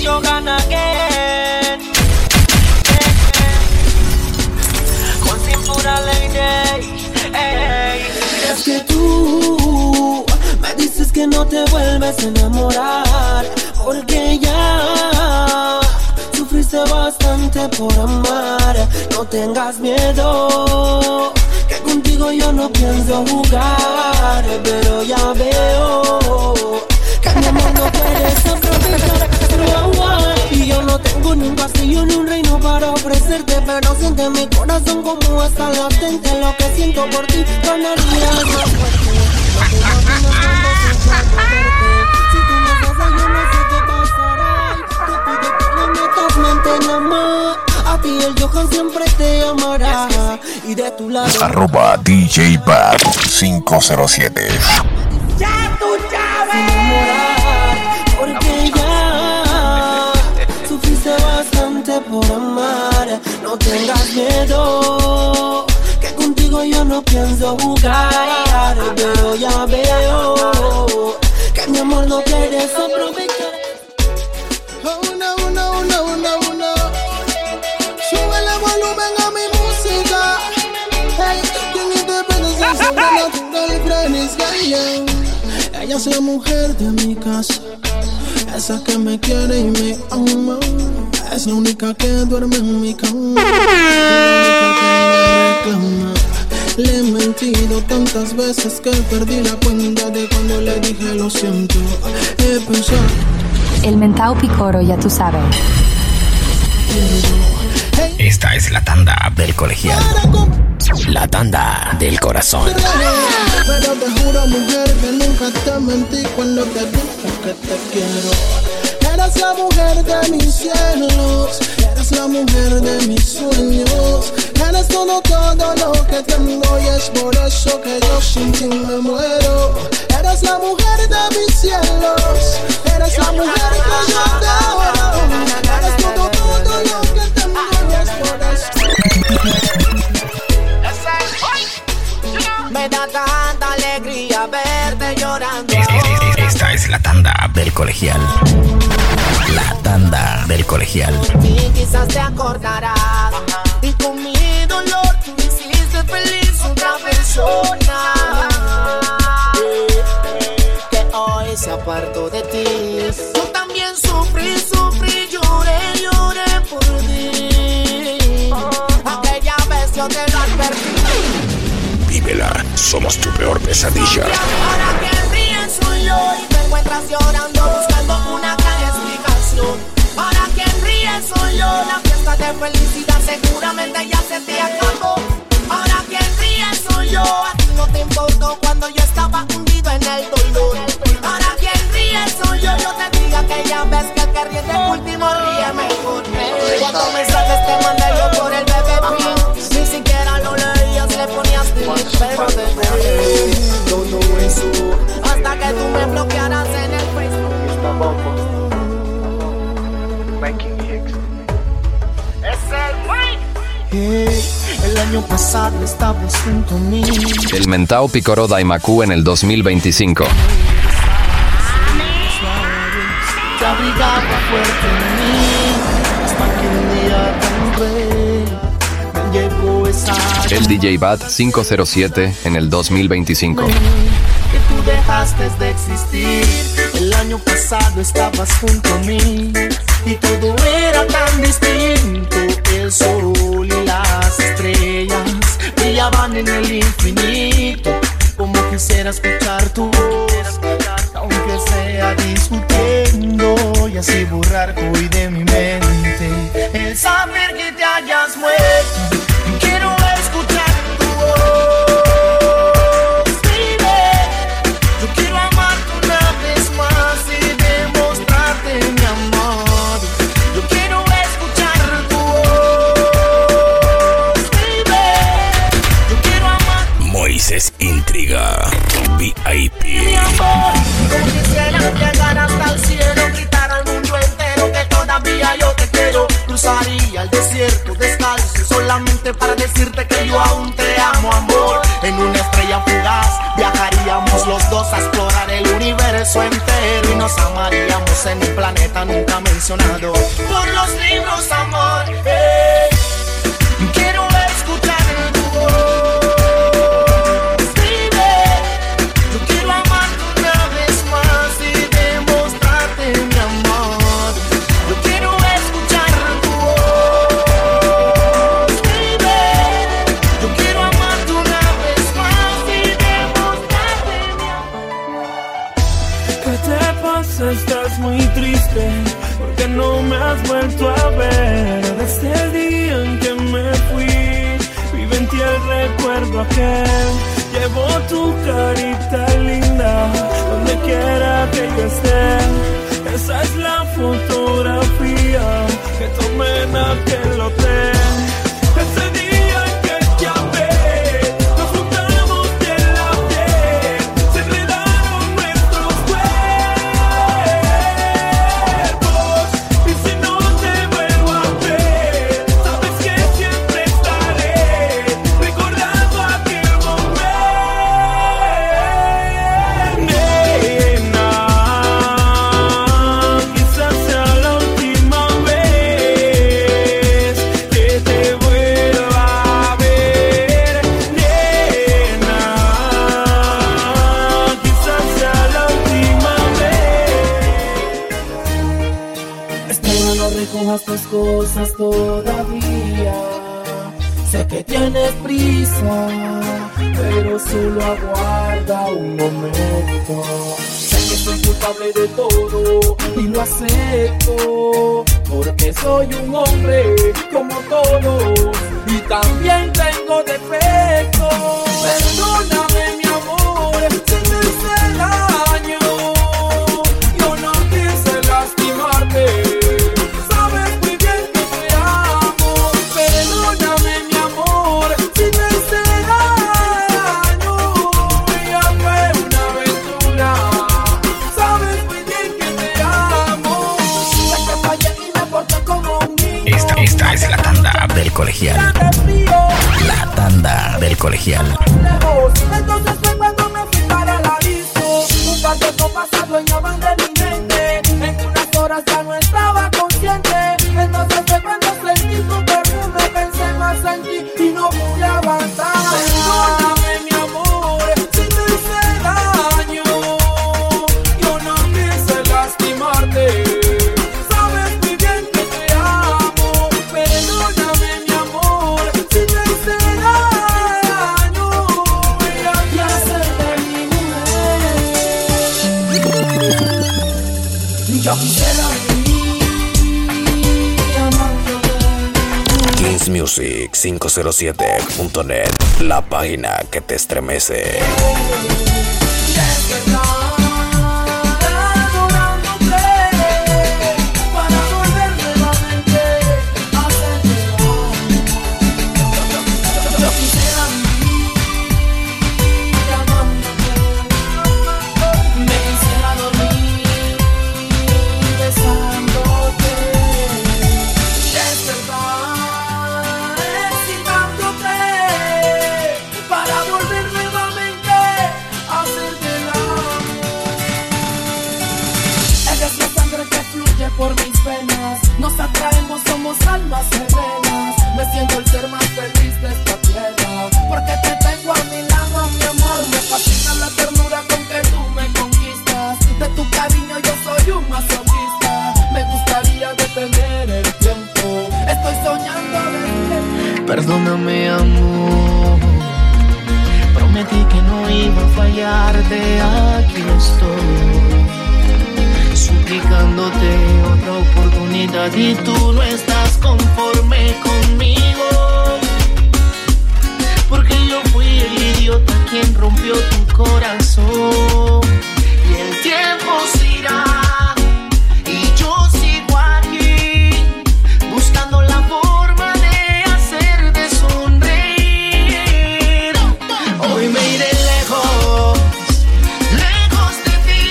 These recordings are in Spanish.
contigo gana again. Con cintura lady, ey. Es que tú me dices que no te vuelves a enamorar, porque ya sufriste bastante por amar. No tengas miedo, que contigo yo no pienso jugar, pero ya veo que mi amor no puedes aprovechar. Y yo no tengo ni un castillo ni un reino para ofrecerte, pero siente mi corazón como está latente. Lo que siento por ti ganaría más fuerte. No te imaginas cuando siento verte. Si tú me estás yo no sé qué pasará. Te pido que le metas mente nada más. A ti el Johan siempre te amará. Y de tu lado @DJ Bad 507. Ya tú sabes. Porque ya sufriste bastante por amar. No tengas miedo, que contigo yo no pienso jugar, pero ya veo que mi amor no quieres aprovechar. Oh no, no, no, no, no. Súbele volumen a mi música. Hey, quien independencia sobrenatural, Frenis Gallon. Ella es la mujer de mi casa, esa que me quiere y me ama. Es la única que duerme en mi cama, la única que me reclama. Le he mentido tantas veces que perdí la cuenta de cuando le dije lo siento. He pensado. El mentao picoro, ya tú sabes. Esta es la tanda del colegial. La tanda del corazón. Pero te juro, mujer, que nunca te mentí cuando te dije que te quiero. Eres la mujer de mis cielos, eres la mujer de mis sueños. Eres todo, todo lo que tengo y es por eso que yo sin ti me muero. Eres la mujer de mis cielos, eres la mujer que yo te adoro. Eres todo, todo lo que tengo y es por eso. Me da tanta alegría verte llorando. Esta es la tanda del colegial. La tanda del colegial. Y quizás te acordarás. Y con mi dolor tú hiciste feliz otra persona. Que hoy se apartó de ti. Yo también sufrí, lloré por ti. Aquella vez yo te lo advertí. Vívela, somos tu peor pesadilla. Ahora que ríes soy yo y te encuentras llorando buscando una gran explicación. Ahora que ríes soy yo, la fiesta de felicidad seguramente ya se te acabó. Ahora que ríes soy yo, a ti no te importó cuando yo estaba hundido en el dolor. Ahora que ríes soy yo te digo aquella vez que el que ríe de último ríe mejor. Cuántos mensajes te mandé yo por el bebé pin, ni siquiera lo leías, le ponías delete, pero te dejé todo eso hasta que tú me bloquearas en el Facebook. El año pasado estabas junto a mí. El mentao picoró Daimaku en el 2025. Te abrigaba fuerte en mí hasta que un día tan cruel me llegó esa. El DJ Bad 507 en el 2025. Que tú dejaste de existir. El año pasado estabas junto a mí y todo era tan distinto. El sol y las estrellas brillaban en el infinito. Como quisiera escuchar tu voz, aunque sea discutiendo, y así borrar hoy de mi mente el saber que te hayas muerto. Quiero escuchar tu voz, baby. Yo quiero amarte una vez más y demostrarte mi amor. Yo quiero escuchar tu voz, baby. Yo quiero amar. Moisés Intriga, VIP. Mi amor, como quisiera llegar hasta el cielo, gritar al mundo entero que todavía yo te quiero. Cruzaría el desierto descalzo solamente para decirte que yo aún te amo, amor. En una estrella fugaz viajaríamos los dos juntos a explorar el universo entero y nos amaríamos en un planeta nunca mencionado por los libros, amor. Quiero escuchar tu voz, baby. Yo quiero amarte una vez más y demostrarte mi amor. Yo quiero escuchar tu voz, baby. Yo quiero amarte una vez más y demostrarte mi amor. ¿Qué te pasa? Estás muy triste porque no me has vuelto a ver desde el día en que me fui. Vive en ti el recuerdo aquel. Llevo tu carita linda donde quiera que yo esté. Esa es la fotografía que tomé en aquel hotel. Ese día en que te amé, nos juntamos de la piel, se enredaron nuestros cuerpos. Y si no te vuelvo a ver, sabes que siempre estaré recordando aquel momento. Nena, quizás sea la última vez que te vuelva a ver. Nena, quizás sea la última vez. Espero no recojas tus cosas todavía. Sé que tienes prisa, pero solo aguarda un momento. Sé que soy culpable de todo y lo acepto, porque soy un hombre como todos y también tengo defectos. Perdóname, mi amor, si te hice daño. Yo no quise lastimarte. Sabes muy bien que te amo. Perdóname, mi amor, si te hice daño. Ya fue una aventura. Sabes muy bien que te amo. Sé que fallé y me porté como un niño. Esta es la tanda del colegial. La tanda del colegial. Entonces fue cuando me fui para la disco. Un par de copas adueñaban de mi mente. En unas horas ya no estaba consciente. Entonces fue cuando sentí tu perfume. Pensé más en ti y no pude avanzar. Perdóname, mi amor, si te hice daño. Yo no quise lastimarte. Sabes muy bien que te amo. Perdóname, mi amor, si te hice daño. Y hacerte mi mujer. Yo quisiera vivir amándote. KingsMusic507.net, la página que te estremece. Para volver nuevamente a hacerte daño. Yo quisiera vivir amándote. Me quisiera dormir besándote. Despertar excitándote. Para volver nuevamente a hacerte daño. Ella es la sangre que fluye por mis venas. Nos atraemos, somos almas gemelas. Me siento el ser más feliz de esta tierra, porque te tengo a mi lado, mi amor. Me fascina la ternura con que tú me conquistas. De tu cariño yo soy un masoquista. Me gustaría detener el tiempo. Estoy soñando despierto. Perdóname, amor. Prometí que no iba a fallarte. Aquí estoy suplicándote otra oportunidad y tú no estás conforme conmigo, porque yo fui el idiota quien rompió tu corazón. Y el tiempo se irá y yo sigo aquí buscando la forma de hacerte sonreír. Hoy me iré lejos, lejos de ti,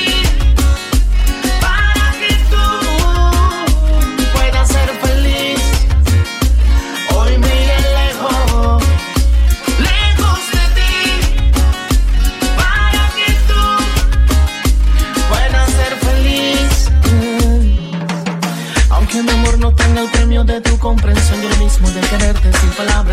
para que tú puedas ser feliz. Hoy me iré lejos, lejos de ti, para que tú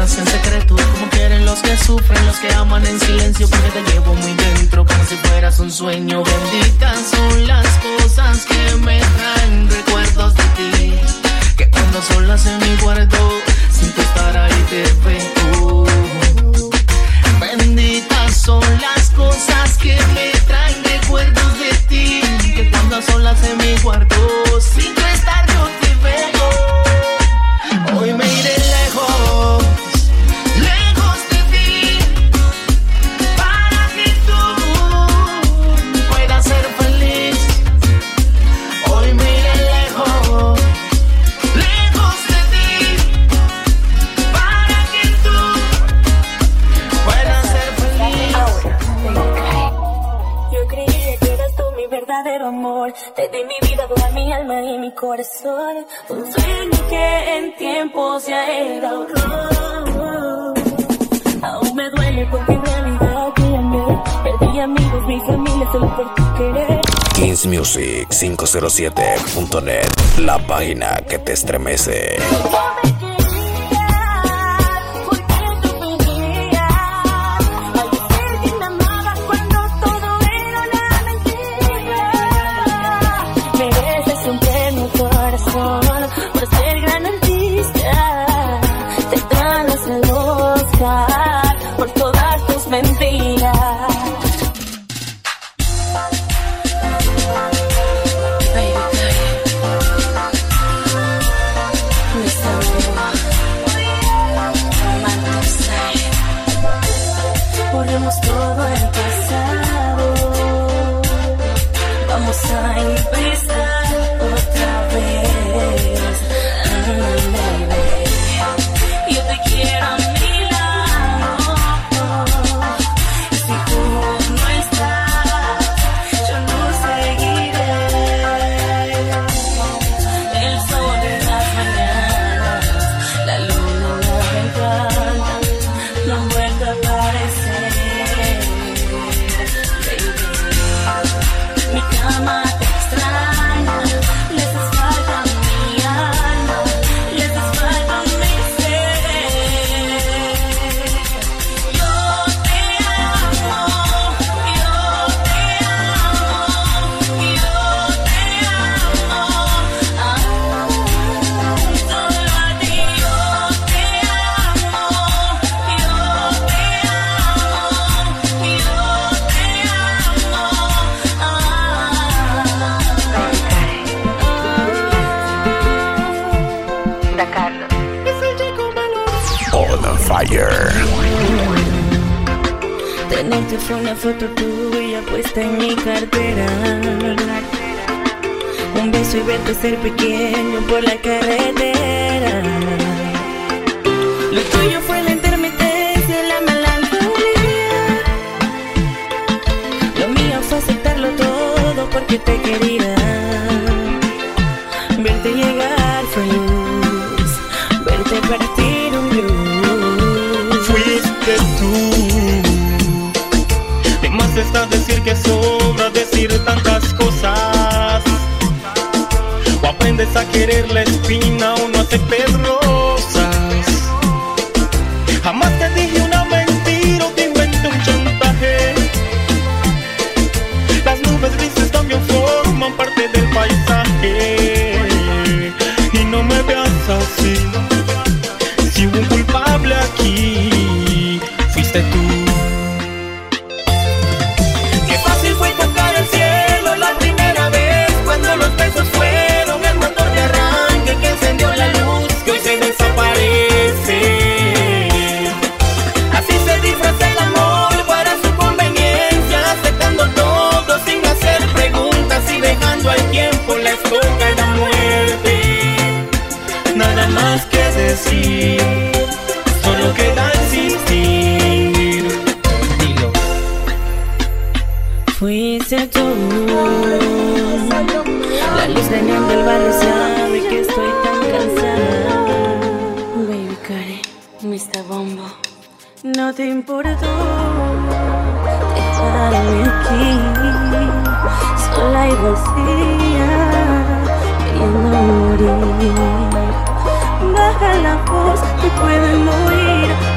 hacen secretos, como quieren los que sufren, los que aman en silencio, porque te llevo muy dentro como si fueras un sueño. Benditas son las cosas que me traen recuerdos de ti, que cuando solas en mi cuarto siento estar ahí te veo. Benditas son las cosas que me traen recuerdos de ti, que cuando solas en mi cuarto siento estar yo te veo. Hoy me iré lejos, lejos de ti, para que tú puedas ser feliz. Hoy me iré lejos, lejos de ti, para que tú puedas ser feliz. Yo creía que eras tú mi verdadero amor. Te di mi vida, toda mi alma y mi corazón. Un sueño que en tiempo se ha ido. Aún me duele porque en realidad te amé. Perdí amigos, mi familia solo por tu querer. KingsMusic507.net, la página que te estremece. Por ser gran artista, te ganas el Oscar por todas tus mentiras. Borremos todo el pasado, vamos a empezar otra vez. Yo te quiero a mi lado. Si tú no estás, yo no seguiré. El sol en las mañanas, la luna en la ventana, no han vuelto a aparecer. Baby, mi cama te extraña, le haces falta a mi alma, le haces falta a mi ser. Yo te amo, yo te amo, yo te amo, solo a ti. Yo te amo, yo te Da Carlos. On fire. Tenerte fue una foto tuya puesta en mi cartera. Un beso y verte ser pequeño por la carretera. Lo tuyo fue la intermitencia, la melancolía. Lo mío fue aceptarlo todo porque te quería. Verte llegar fue luz, verte partir un blues. Fuiste tú. De más está decir que sobra decir tantas cosas. O aprendes a querer la espina o no aceptes rosas. Jamás te dije una mentira o te inventé un chantaje. Las nubes grises también forman parte del paisaje. Y no me veas así. Si hubo un culpable aquí, fuiste tú. Qué fácil fue tocar el cielo la primera vez, cuando los besos fueron el motor de arranque que encendió la luz que hoy se desaparece. Así se disfraza el amor para su conveniencia, aceptando todo sin hacer preguntas y dejando al tiempo la escoca de la muerte. Nada más que decir, solo queda existir. Dilo. Fuiste tú. La luz dañando el barrio sabe que estoy tan cansada. Baby Karen, Mr. Bombo, no te importó dejarme aquí, sola y vacía, queriendo morir. Baja la voz, te pueden morir.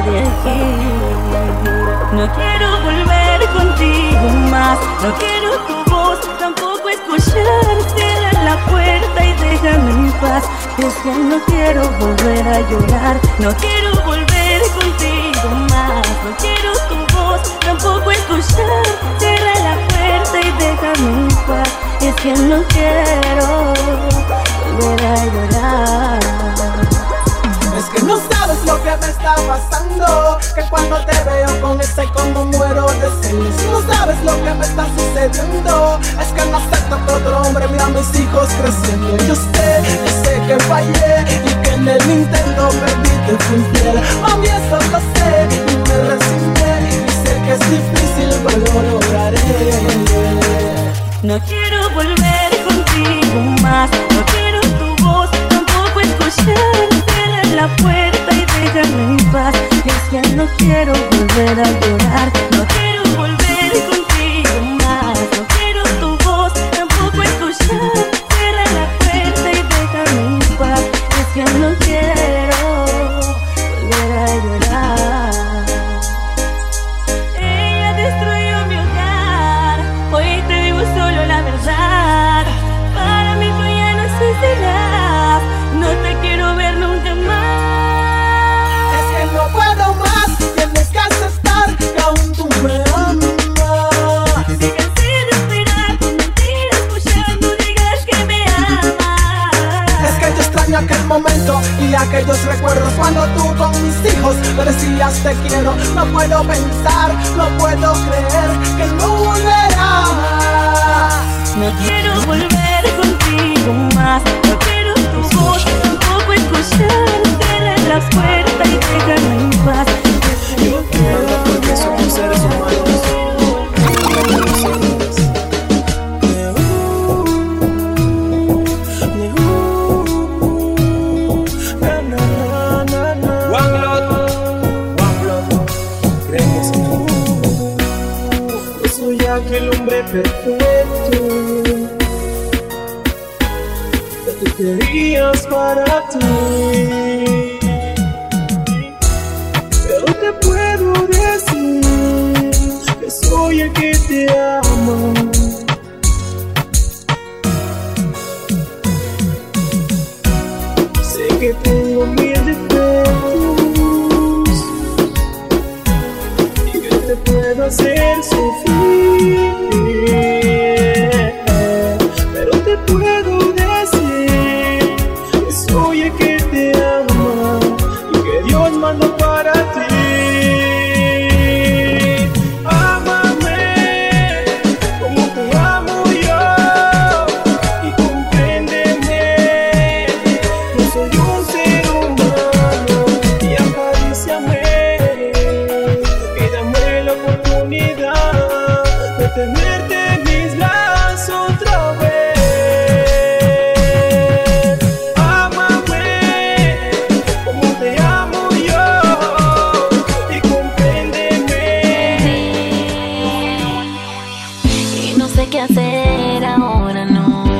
de aquí. No quiero volver contigo más, no quiero tu voz, tampoco escuchar. Cierra la puerta y déjame en paz. Es que no quiero volver a llorar, no quiero volver contigo más. No quiero tu voz, tampoco escuchar. Cierra la puerta y déjame en paz. Es que no quiero volver a llorar. Es que no sabes lo que me está pasando, que cuando te veo con ese como muero de celos. No sabes lo que me está sucediendo, es que no acepto que otro hombre mira a mis hijos creciendo. Yo sé que fallé y que en el intento perdí, te fui infiel. Mami, eso lo sé y me resigné, y sé que es difícil pero lo lograré. No quiero volver contigo más, no quiero tu voz, tampoco escuchar. La puerta y déjame en paz. Es que no quiero volver a llorar, no quiero volver contigo más. No quiero tu voz, tampoco escuchar. Cierra la puerta y déjame en paz. Es que no quiero volver a llorar. Ella destruyó mi hogar, hoy te digo solo la verdad. Para mí tú ya no existirás, no te quiero ver nunca más. No puedo más, tienes que aceptar que aún tú me amas. Si cansé de esperar tu mentira, escuchando digas que me amas. Es que yo extraño aquel momento y aquellos recuerdos cuando tú con mis hijos me decías te quiero. No puedo pensar, no puedo creer que no volverás. No quiero volver contigo más, no quiero tu voz, tampoco escuchar. Cierra la puerta y déjame en paz. Yo quiero porque somos seres humanos. One blood, creemos en ti. Yo soy aquel hombre perfecto que tú querías para ti. Pero te puedo decir que soy el que te ama. Sé que tengo mil defectos y que te puedo hacer sufrir. Pero te puedo decir que soy el que te ama y que Dios mandó para ti. Ámame como te amo yo y compréndeme. No soy un ser humano y acaríciame y dame la oportunidad de tenerte en mis brazos otra vez. Ámame como te amo yo y compréndeme. Y no sé qué hacer ahora, no.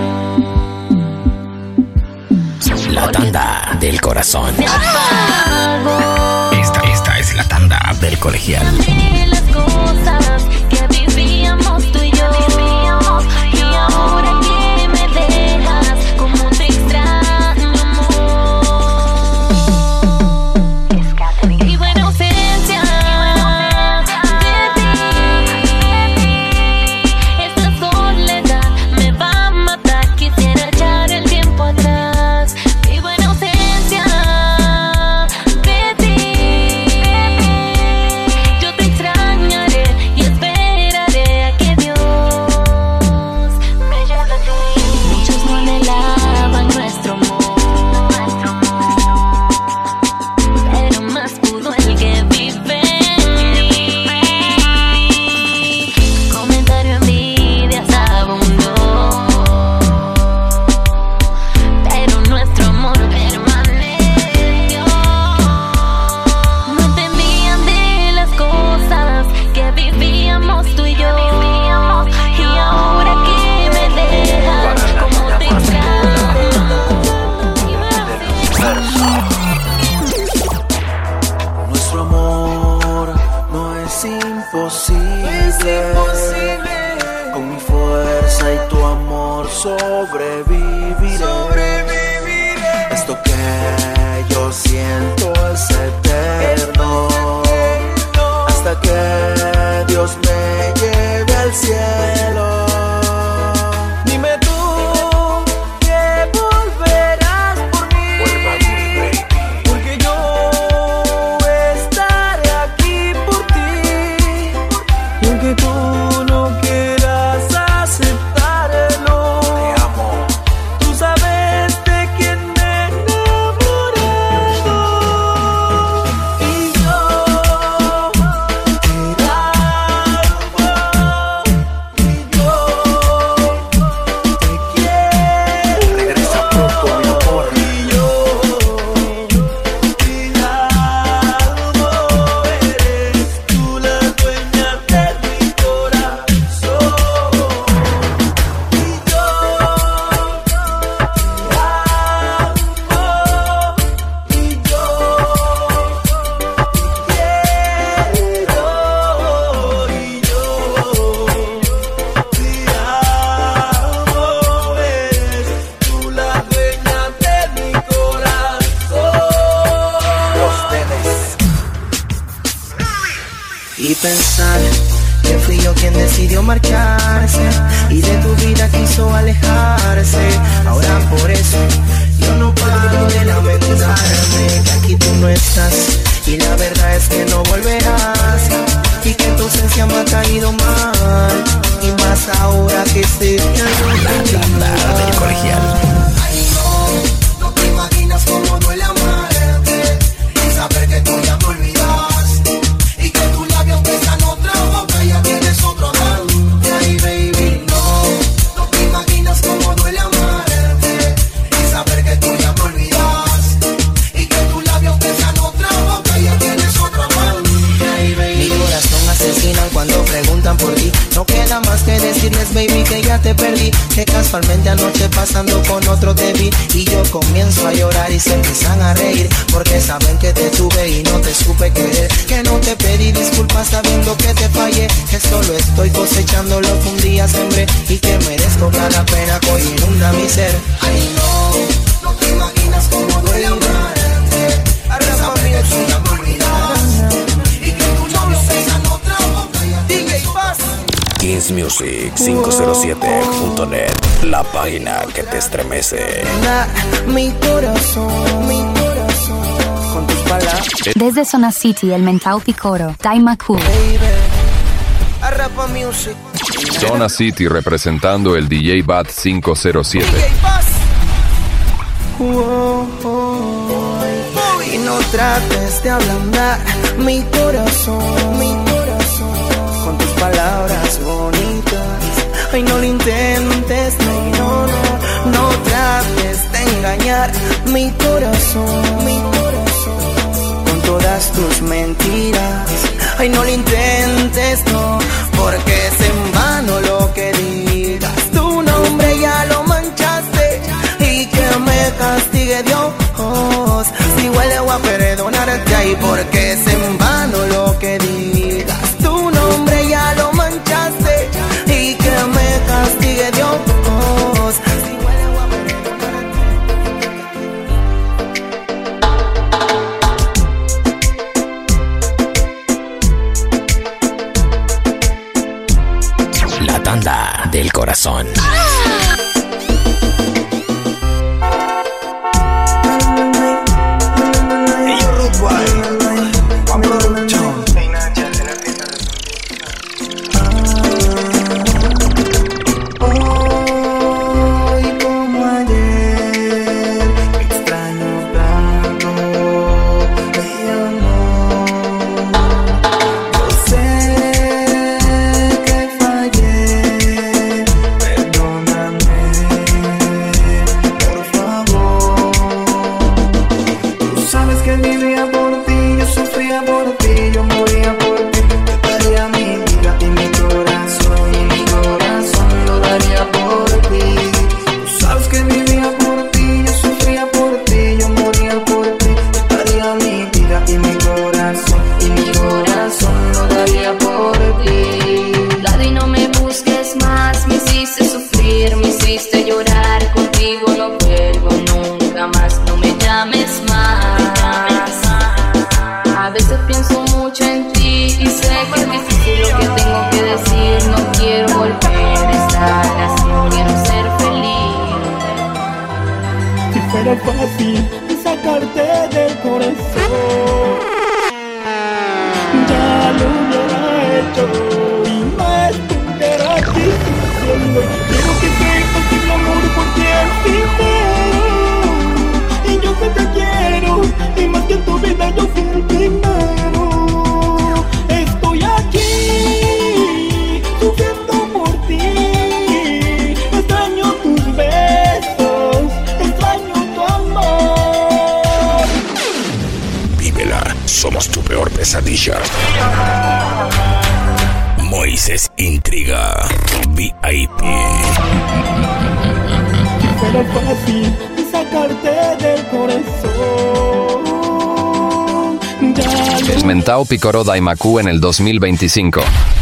La tanda del corazón. Me apago. Esta es la tanda del colegial. De las cosas que vivíamos tú y yo. Y ahora que me dejas, como te extraño, amor. Vivo en ausencia de ti. Esta soledad me va a matar. Quisiera echar el tiempo atrás. Vivo en ausencia de ti. Yo te imposible. Con mi fuerza y tu amor sobreviviré. Esto que yo siento es eterno, hasta que Dios me lleve al cielo. Dime tú que volverás por mí, porque yo estaré aquí por ti. Y aunque tú no quieras aceptarlo, te amo. Tú sabes de quién me he enamorado. Y yo te amo. Y yo te quiero. Regresa pronto, mi amor. Y yo te amo. Eres tú la dueña de mi corazón. Y yo te amo. Y yo te quiero. Y yo te amo. Eres tú la dueña de mi corazón. Los Tenes. Y pensar que fui yo quien decidió marcharse y de tu vida quiso alejarse. Ahora por eso yo no paro de lamentarme que aquí tú no estás y la verdad es que no volverás, y que tu ausencia me ha caído mal, y más ahora que estoy La tanda del colegial. Ay, no te imaginas cómo duele amarte y saber que tú ya me olvidaste y que tus labios besan otra boca y ya tienes otro amante. Ay, baby, no te imaginas cómo duele amarte y saber que tú ya me olvidaste y que tus labios besan otra boca y ya tienes otro amante. Ay, baby. Mi corazón asesinan cuando preguntan por ti. No queda más que decirles, baby, que ya te perdí, que casualmente anoche pasando con otro te vi. Y yo comienzo a llorar y se empiezan a reír, porque saben que te tuve y no te supe querer, que no te pedí disculpas sabiendo que te fallé, que solo estoy cosechando lo que un día sembré y que merezco cada pena que hoy inunda mi ser. Ay, no te imaginas cómo duele amarte, saber que tú ya me olvidaste y que tus labios besan otra boca y ya tienes paz. KingsMusic507.net, la página que te estremece. Mi corazón, con tus palabras. Desde Zona City, el Mentao Picoro, Daima Cool. Arrapa Music. Zona City representando el DJ Bat 507. Y no trates de ablandar mi corazón, con tus palabras bonitas. Ay, no lo intentes, no trates de engañar mi corazón, con todas tus mentiras. Ay, no lo intentes, no, porque es en vano lo que digas. Tu nombre ya lo manchaste y que me castigue Dios. Si huele voy a perdonarte ahí, porque es en vano lo que digas. Tu nombre ya lo manchaste y que me castigue Dios. Si huele voy a perdonarte. La tanda del corazón. Perdóname. fuera fácil sacarte del corazón, ya lo hubiera hecho. Y más porque era difícil. Quiero que sepas que mi amor por ti es sincero, y yo que te quiero, y más que en tu vida yo fui el primero. Estoy aquí sufriendo por ti, extraño tus besos, extraño tu amor. Vívela, somos tu peor pesadilla. Moisés Intriga, VIP. Fuera fácil sacarte del corazón. Esmentao Picoro Daimaku en el 2025.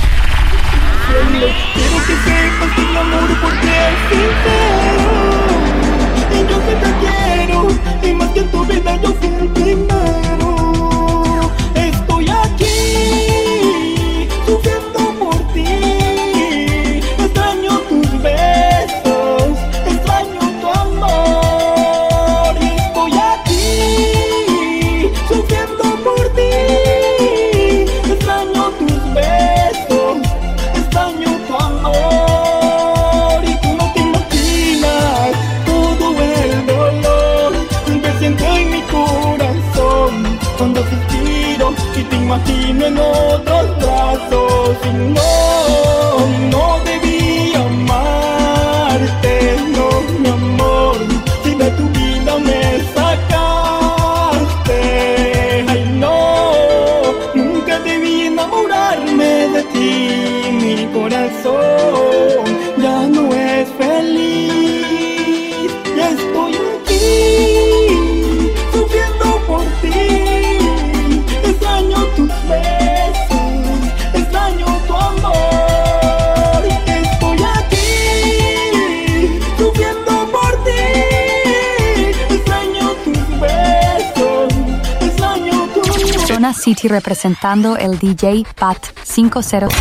Quiero que sepas que mi amor por ti es sincero, y yo que te quiero, y más que en tu vida yo fui el primero. Estoy aquí sufriendo por ti, extraño tus besos, extraño tu amor. Y estoy aquí sufriendo por ti, extraño tus besos, extraño tu amor. Y tú no te imaginas todo el dolor que siento en mi corazón cuando suspiro y te imagino en otros brazos. Y no debí amarte, no, mi amor, si de tu vida me sacaste. Ay, no, nunca debí enamorarme de ti. Mi corazón ya no es feliz, ya estoy aquí sufriendo por ti, extraño tus besos, extraño tu amor. Estoy aquí sufriendo por ti, extraño tus besos, extraño tu amor. Zona City representando el DJ Bat 507.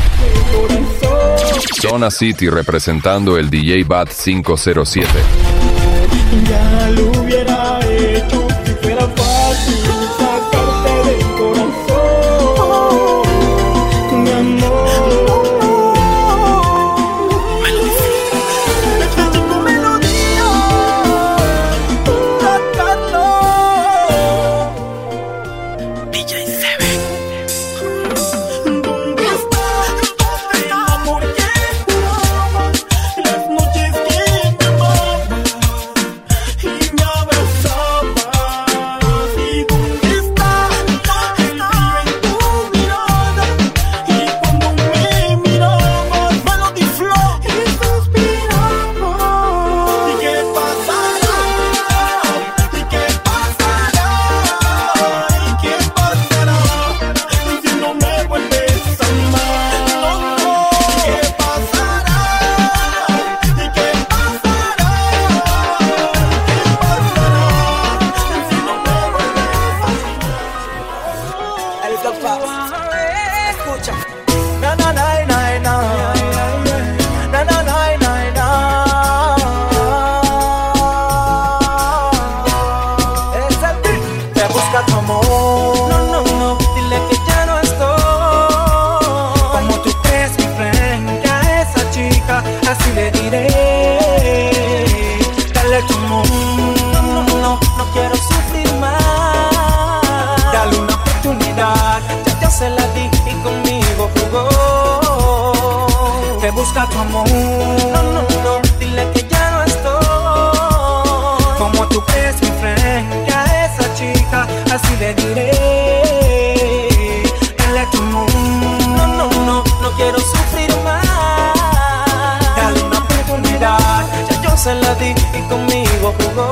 Zona City representando el DJ Bat 507. Ya lo hubiera hecho si fuera fácil sacarte del corazón, mi amor. Este chico melodía, sacarlo. DJ Seven. ¿Dónde estás? El amor que juraba, las noches que me amaba y me abrazabas. ¿Y dónde está el brillo en tu mirada? Y cuando me mirabas, Melody Flow y suspirabas. ¿Y qué pasará? ¿Y qué pasará? ¿Y qué pasará? Si no me vuelves a amar. ¿Y qué pasará? ¿Y qué pasará? Escucha. Na na na na na. Na na na na na. Es el beat. Te busca tu amor. No, dile que ya no estoy. Como tú crees mi frente a esa chica, así le diré. Dale tu amor. No quiero sufrir más. Dale una oportunidad, ya se la di y conmigo jugó. Te busca tu amor. No, dile que ya no estoy. Como tú crees mi frente a esa chica, así le diré. Dale tu amor. No quiero sufrir más. Dale una oportunidad, ya yo se la di y conmigo jugó.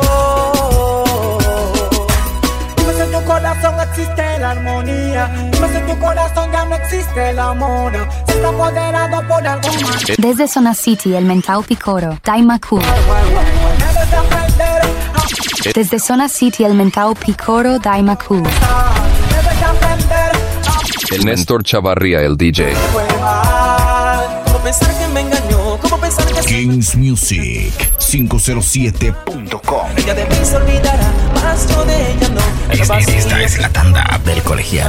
Dime si en tu corazón existe la armonía. Dime si en tu corazón ya no existe el amor. Se está apoderado por algo más. Desde Zona City, el Mentao Picoro, Daimaku. Debes de aprender a Desde Zona City, el Mentao Picoro, Daimaku. debes de aprender a El Néstor Chavarría, el DJ. prueba. No pensar que me engañó. ¿Cómo pensar que KingsMusic507.com. ella de mí se olvidará, más yo de ella no? Esta es la tanda del colegial.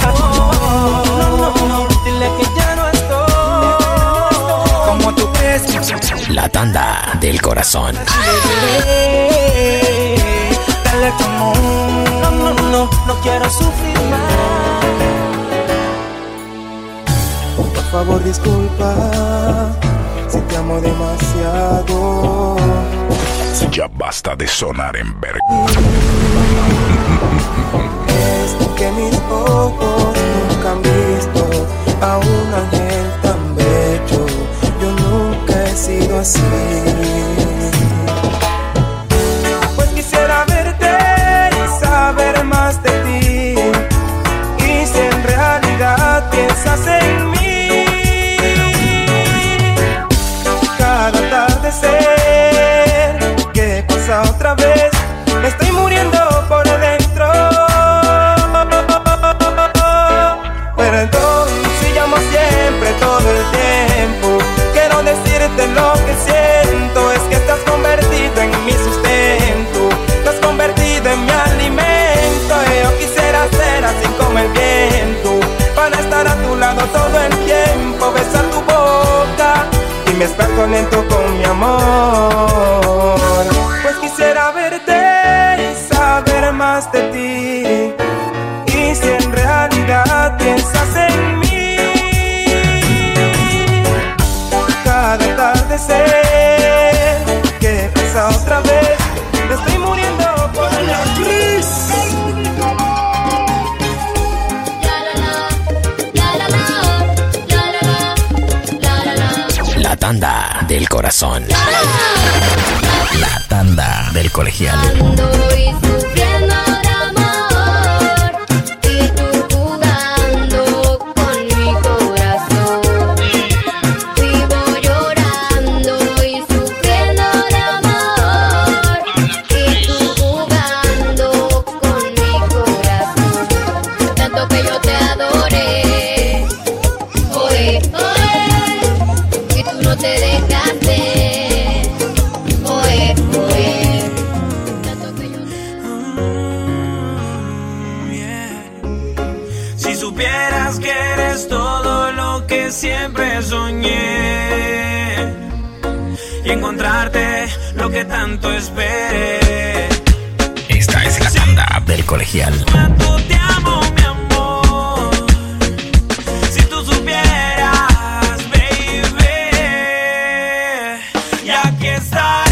No, dile que ya no estoy como tú crees. La tanda del corazón. Dale como no quiero sufrir más. Por favor disculpa si te amo demasiado. Ya basta de sonar en verga. Es que mis ojos nunca han visto a un ángel tan bello. Yo nunca he sido así. Pues quisiera verte y saber más de ti. Y si en realidad piensas en mí. Cada atardecer que pasa otra vez, me estoy muriendo por dentro. Pero entonces si llamo siempre todo el tiempo, quiero decirte lo que siento. Es que te has convertido en mi sustento, te has convertido en mi alimento. Y yo quisiera ser así como el viento, para estar a tu lado todo el tiempo, besar tu boca y me experto lento con mi amor. Pues quisiera verte y saber más de ti. Y si en realidad piensas en mí. Cada atardecer que pasa otra vez, me estoy muriendo por la gris. La tanda del corazón. La tanda del colegial. Estoy sufriendo de amor y tú jugando con mi corazón. Vivo llorando y sufriendo de amor y tú jugando con mi corazón. Tanto que yo te adoré, oye, y tú no te dejaste. Si supieras que eres todo lo que siempre soñé y encontrarte lo que tanto esperé. Esta es la tanda del colegial. Cuánto te amo, mi amor. Si tú supieras, baby, y aquí estaré.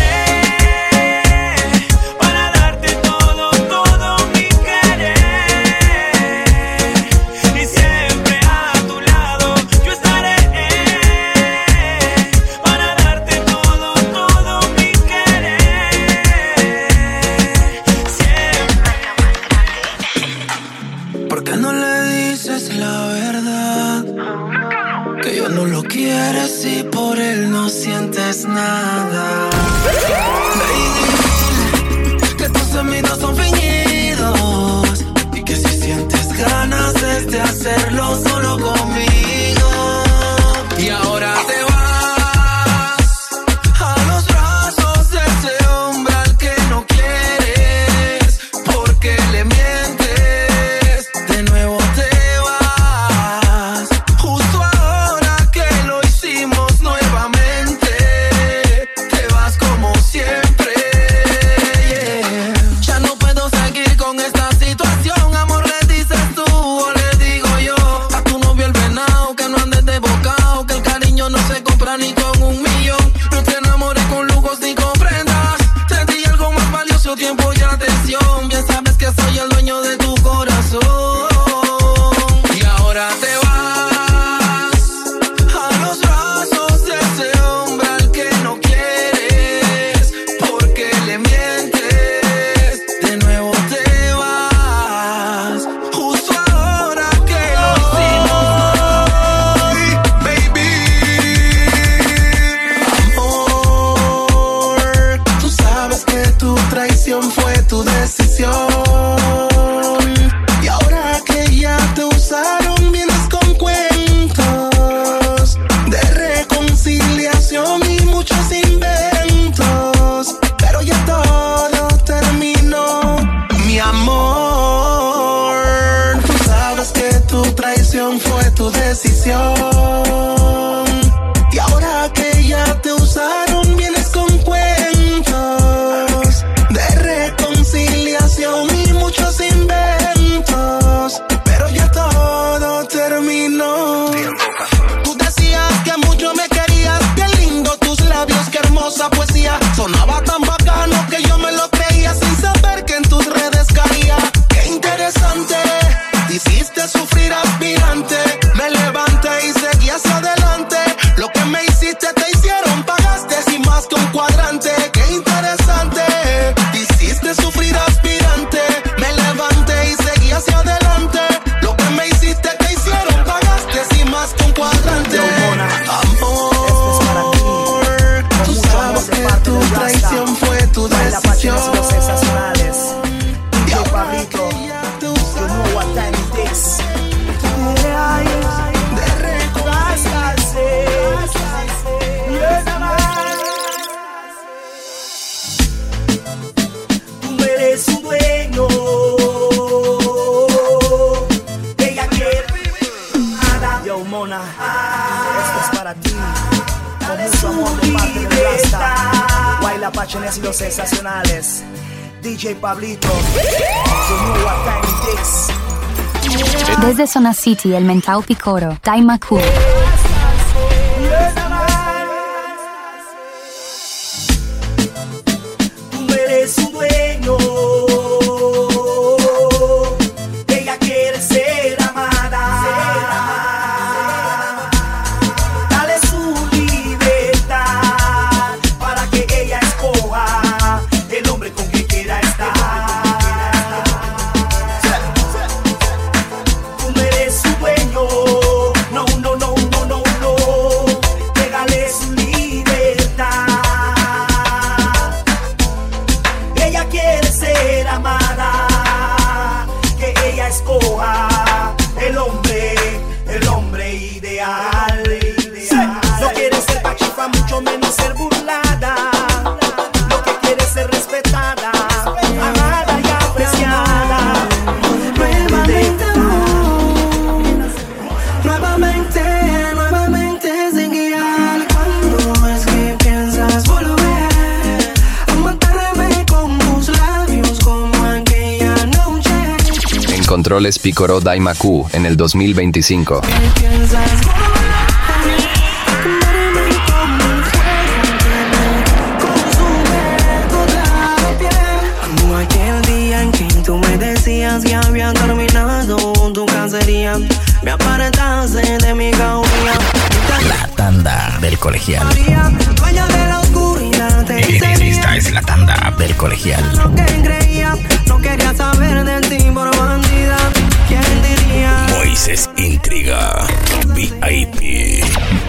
Si por él no sientes nada, baby, que tus sonidos son fingidos y que si sientes ganas es de hacerlo solo conmigo. Y ahora te vas a los brazos de ese hombre al que no quieres, porque le mientes, de nuevo te vas, justo ahora que lo hicimos nuevamente, te vas como siempre, yeah. Ya no puedo seguir con esta situación, amor, le dices tú o le digo yo a tu novio el venado que no anda para ti, con mucho amor de parte del Rasta, Guayla Pachenes y los sensacionales, DJ Pablito, su nuevo Tiny Dix. Desde Zona City, el Mentao Picoro, Daimaku. Tú eres su dueño. Ella quiere ser amada. Dale su libertad para que ella escoja el hombre con quien quiera estar. Escoja el hombre ideal. No quiere ser pachifa, mucho menos ser burlada. Lo que quiere es ser respetada, amada y apreciada. Nuevamente amor, nuevamente sin guiar. ¿Cuándo es que piensas volver a matarme con tus labios como aquella noche? En controles Picoro Daimaku en el 2025. Como aquel día en que tú me decías que había terminado tu cacería, me apartaste de mi cauría. La tanda del colegial. Dueña de la oscuridad te Esta es la tanda del colegial. lo que creía, no quería saber de ti por bandida. ¿Quién diría? Moisés Intriga, VIP.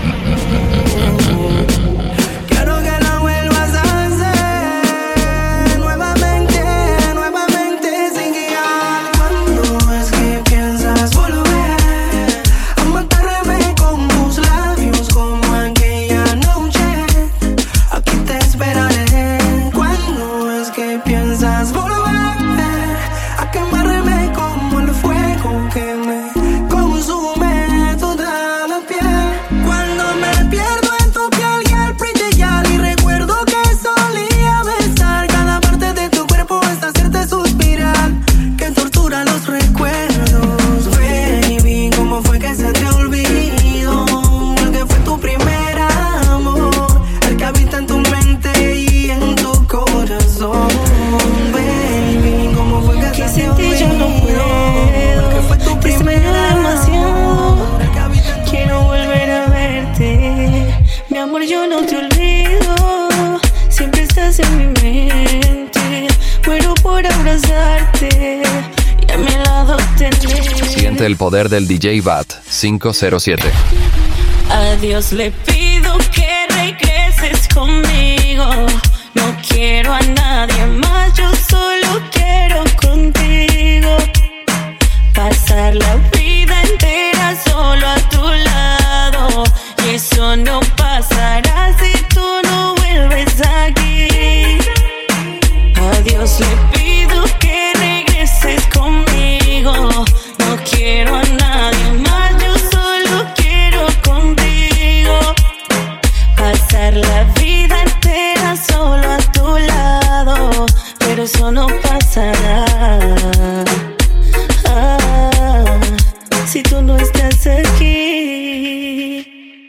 Quiero que la vuelvas a hacer nuevamente sin guiar. ¿Cuándo es que piensas volver a matarme con tus labios como aquella noche? Aquí te esperaré. ¿Cuándo es que piensas volver a quemarme como el fuego que me consume toda la piel? Cuando me pierdo en tu piel y el brillar y recuerdo que solía besar cada parte de tu cuerpo hasta hacerte suspirar, que tortura los recuerdos. Baby, ¿cómo fue que se te olvidó el que fue tu primer amor, el que habita en tu mente y en tu corazón? Baby, ¿cómo fue que se te olvidó yo no puedo, el que fue tu primer demasiado. Quiero volver a verte, mi amor, yo no te olvido. Siempre estás en mi mente, muero por abrazarte y a mi lado tener. Siente el poder del DJ Bat 507. A Dios le pido que regreses conmigo. No quiero a nadie más, yo solo quiero contigo. Pasar la vida entera solo a tu lado, y eso no pasará si tú no vuelves aquí. A Dios le pido que regreses conmigo. No quiero a nadie más, yo solo quiero contigo. Pasar la vida entera solo a tu lado, pero eso no pasará. Si tú no estás aquí.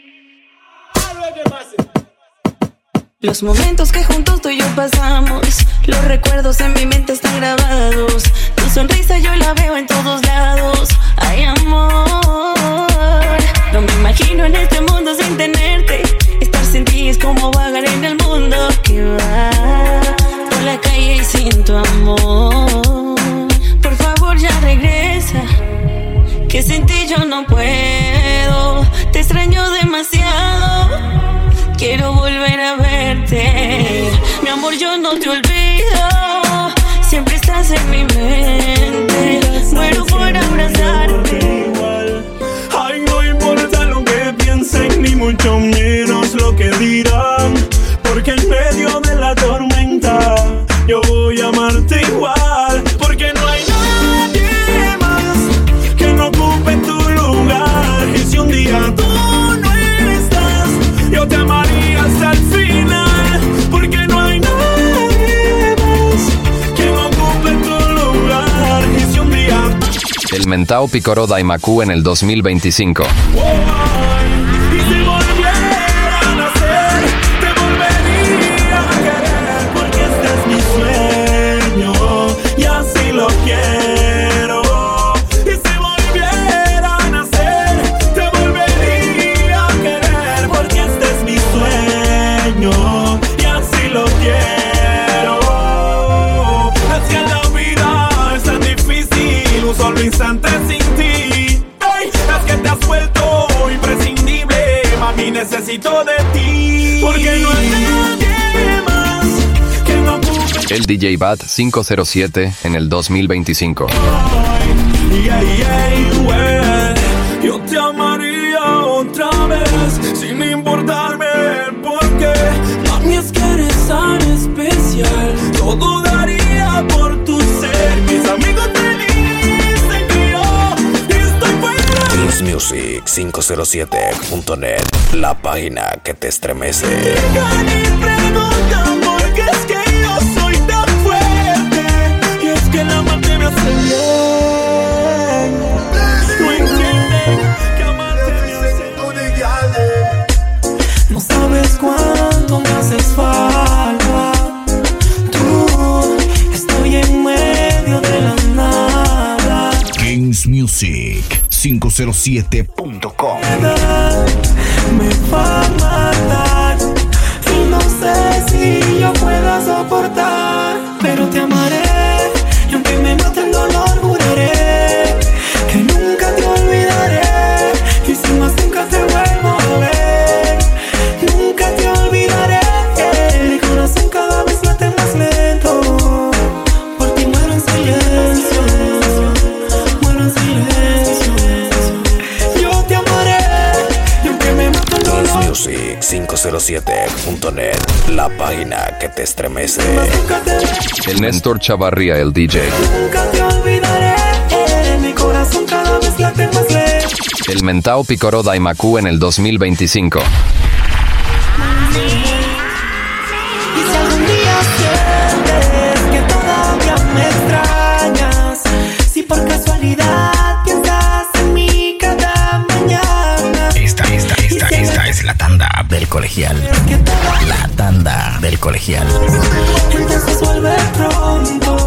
Los momentos que juntos tú y yo pasamos, los recuerdos en mi mente están grabados. Tu sonrisa yo la veo en todos lados. Ay, amor, no me imagino en este mundo sin tenerte. Estar sin ti es como vagar en el mundo que va por la calle y sin tu amor. Por favor ya regresa, que sin ti yo no puedo. Te extraño demasiado, quiero volver a verte. Mi amor, yo no te olvido, siempre estás en mi mente. Muero por abrazarte. Ay, no importa lo que piensen, ni mucho menos lo que dirán, porque en medio de la tormenta yo voy a amarte igual, porque no hay nadie más que no ocupe tu lugar. Y si un día tú no estás, El Mentao Picoro Daimaku en el 2025. Y si volviera a nacer, te volvería a querer, porque este es mi sueño y así lo quiero. Y si volviera a nacer, te volvería a querer, porque este es mi sueño y así lo quiero. Es que la vida es tan difícil, un solo instante sin ti. Ay, es que te has vuelto imprescindible, mami, necesito de ti, porque no hay nadie más que no ocupe. El DJ Bat 507 en el 2025. Yo te amaría otra vez, sin importarme el porqué. Mami, es que eres tan especial, todo daría por tu ser. Mis amigos te dicen que yo estoy fuera. KingsMusic507.net, la página que te estremece. Llegan y preguntan por qué es que yo soy tan fuerte, y es que la amarte me hace bien. No entienden que amarte me hace bien. No sabes cuánto me haces falta. Tú, estoy en medio de la nada. KingsMusic507.com. Me va a matar y no sé si yo pueda soportar, pero te amaré y aunque me mate el dolor juraré que nunca te olvidaré, y si más nunca te vuelvo a ver, nunca te olvidaré. Mi corazón cada vez late más lento, por ti muero en silencio, muero en silencio. Yo te amaré y aunque me mate el dolor. KingsMusic507.net, la página que te estremece. El Néstor Chavarría, el DJ. Nunca te olvidaré, mi corazón cada vez late más lento. El Mentao Picoro Daimaku en el 2025. Y si algún día sientes que todavía me extrañas, si por casualidad piensas en mí cada mañana. Esta es la tanda del colegial. La tanda del colegial. Entonces vuelve pronto.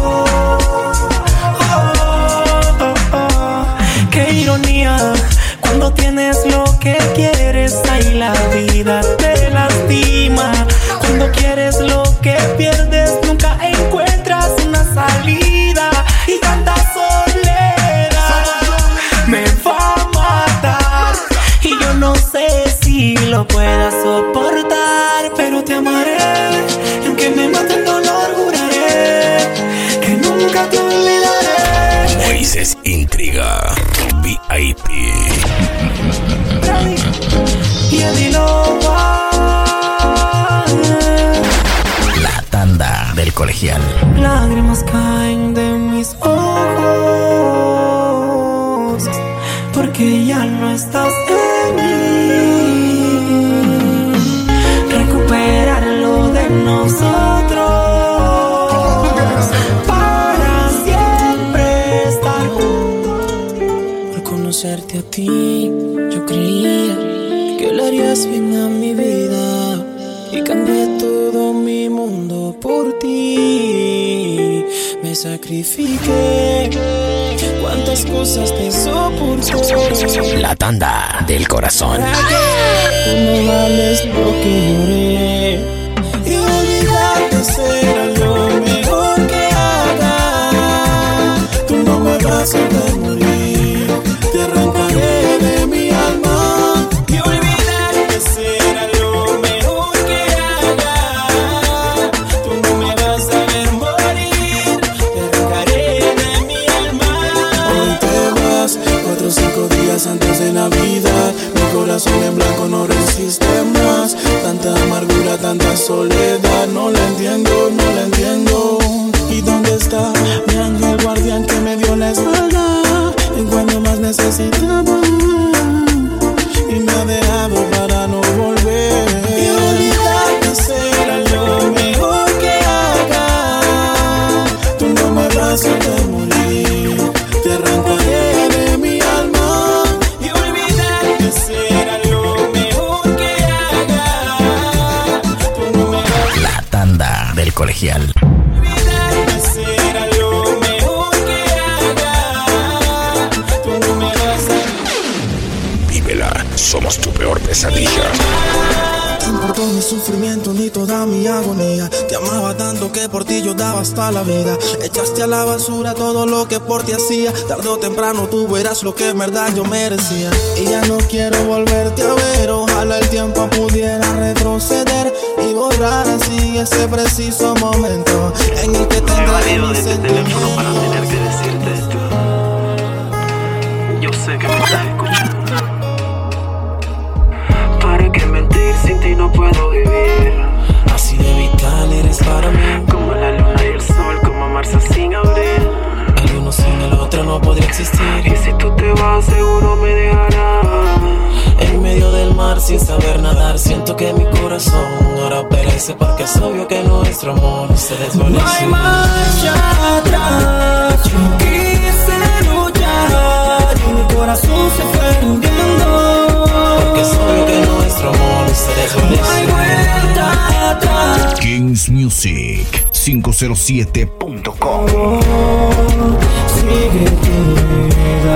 Qué ironía, cuando tienes lo que quieres, ahí la vida te lastima. Cuando quieres lo que pierdes, nunca encuentras una salida. Y tanta soledad me va a matar, y yo no sé si lo pueda soportar, pero te amaré y aunque me mate el dolor juraré que nunca te olvidaré. Moisés Intriga VIP. Y Eddie La tanda del colegial. lágrimas caen de mis ojos, porque ya no estás en mí. Recuperar lo de nosotros, para siempre estar juntos. Al conocerte a ti, yo creía que le harías bien a mi vida, y cambié todo mi mundo por ti. Me sacrifiqué, cuántas cosas te soporté. La tanda del corazón. Tú no vales lo que lloré, y olvidarte será lo mejor que haga. Tú no me vas a hacer morir, te arrancaré de mi alma. Y olvidarte será lo mejor que haga. Tú no me vas a ver morir, te arrancaré de mi alma. Hoy te vas, 4 o 5 días antes de Navidad. Mi corazón en blanco no resiste más. Tanta amargura, tanta soledad. No la entiendo, no la entiendo. ¿Y dónde está mi ángel guardián que me dio la espalda en cuando más necesitaba? Y me ha dejado para no volver. Y olvidarte será lo mejor que haga. Tú no me vas a hacer morir, te arrancaré de colegial. Será lo mejor que haga. Tú no me vas a... Vívela, somos tu peor pesadilla. No importó mi sufrimiento ni toda mi agonía. Te amaba tanto que por ti yo daba hasta la vida. Echaste a la basura todo lo que por ti hacía. Tarde o temprano tú verás lo que en verdad yo merecía. Y ya no quiero volverte a ver. Ojalá el tiempo pudiera retroceder y borrar así ese preciso momento en el que te entregué mi sentimiento. Para tener que decirte esto. Yo sé que me estás escuchando. ¿Para qué mentir? Sin ti no puedo vivir. Así de vital eres para mí. Como la luna y el sol, como marzo sin abril. El uno sin el otro no podría existir. Y si tú te vas seguro me dejarás. En medio del mar sin saber nadar. Siento que mi corazón ahora perece. Porque es obvio que nuestro amor se desvanece. No hay marcha atrás. Yo quise luchar y mi corazón se fue hundiendo. Porque es obvio que nuestro amor se desvanece. No hay vuelta atrás. Kings Music 507.com. Sigue tu vida.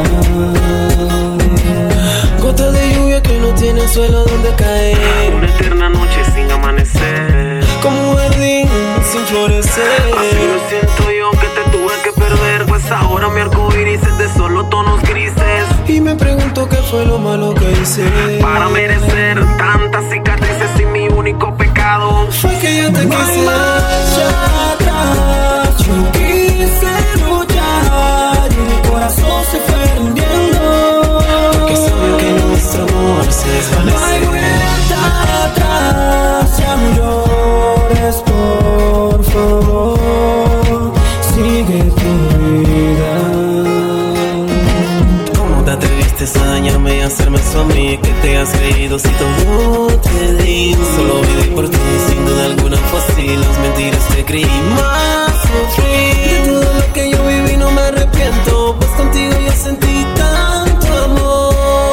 Gota de lluvia que no tiene suelo donde caer. Una eterna noche sin amanecer. Como un jardín sin florecer. Así lo siento yo que te tuve que perder. Pues ahora mi arco iris es de solo tonos grises. Y me pregunto qué fue lo malo que hice para merecer tantas cicatrices. Y mi único pecado fue que yo te No hay quise. marcha atrás. Yo quise luchar y mi corazón se fue hundiendo. Porque es obvio que nuestro amor se desvanece. No hay vuelta atrás. Ya no llores, por favor. Sigue tu vida. ¿Cómo te atreviste a dañarme y a hacerme eso a mí? Que te has creído si todo te di. Solo viví por ti, sin duda alguna fue así. Las mentiras te creí más sufrí. De todo lo que yo viví no me arrepiento. Pues contigo yo sentí tanto amor.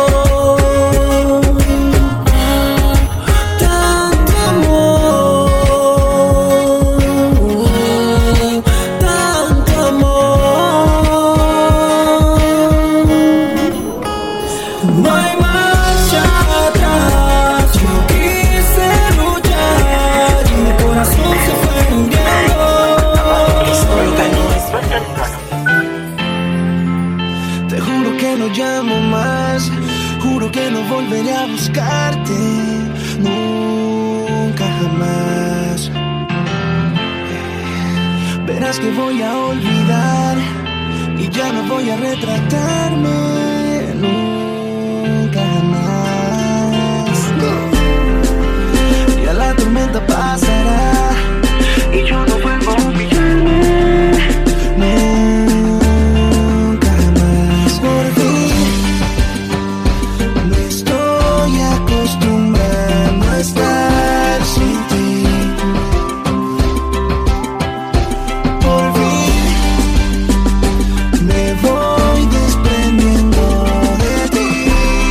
Tanto amor. Tanto amor. No hay marcha atrás. Yo quise luchar y mi corazón se fue hundiendo. Te juro que no llamo más. Juro que no volveré a buscarte. Nunca jamás. Verás que voy a olvidar y ya no voy a retratarme. Nunca jamás. Ya la tormenta pasará y yo no vuelvo a humillarme. Nunca jamás. Por fin me estoy acostumbrando a estar sin ti. Por fin me voy desprendiendo de ti.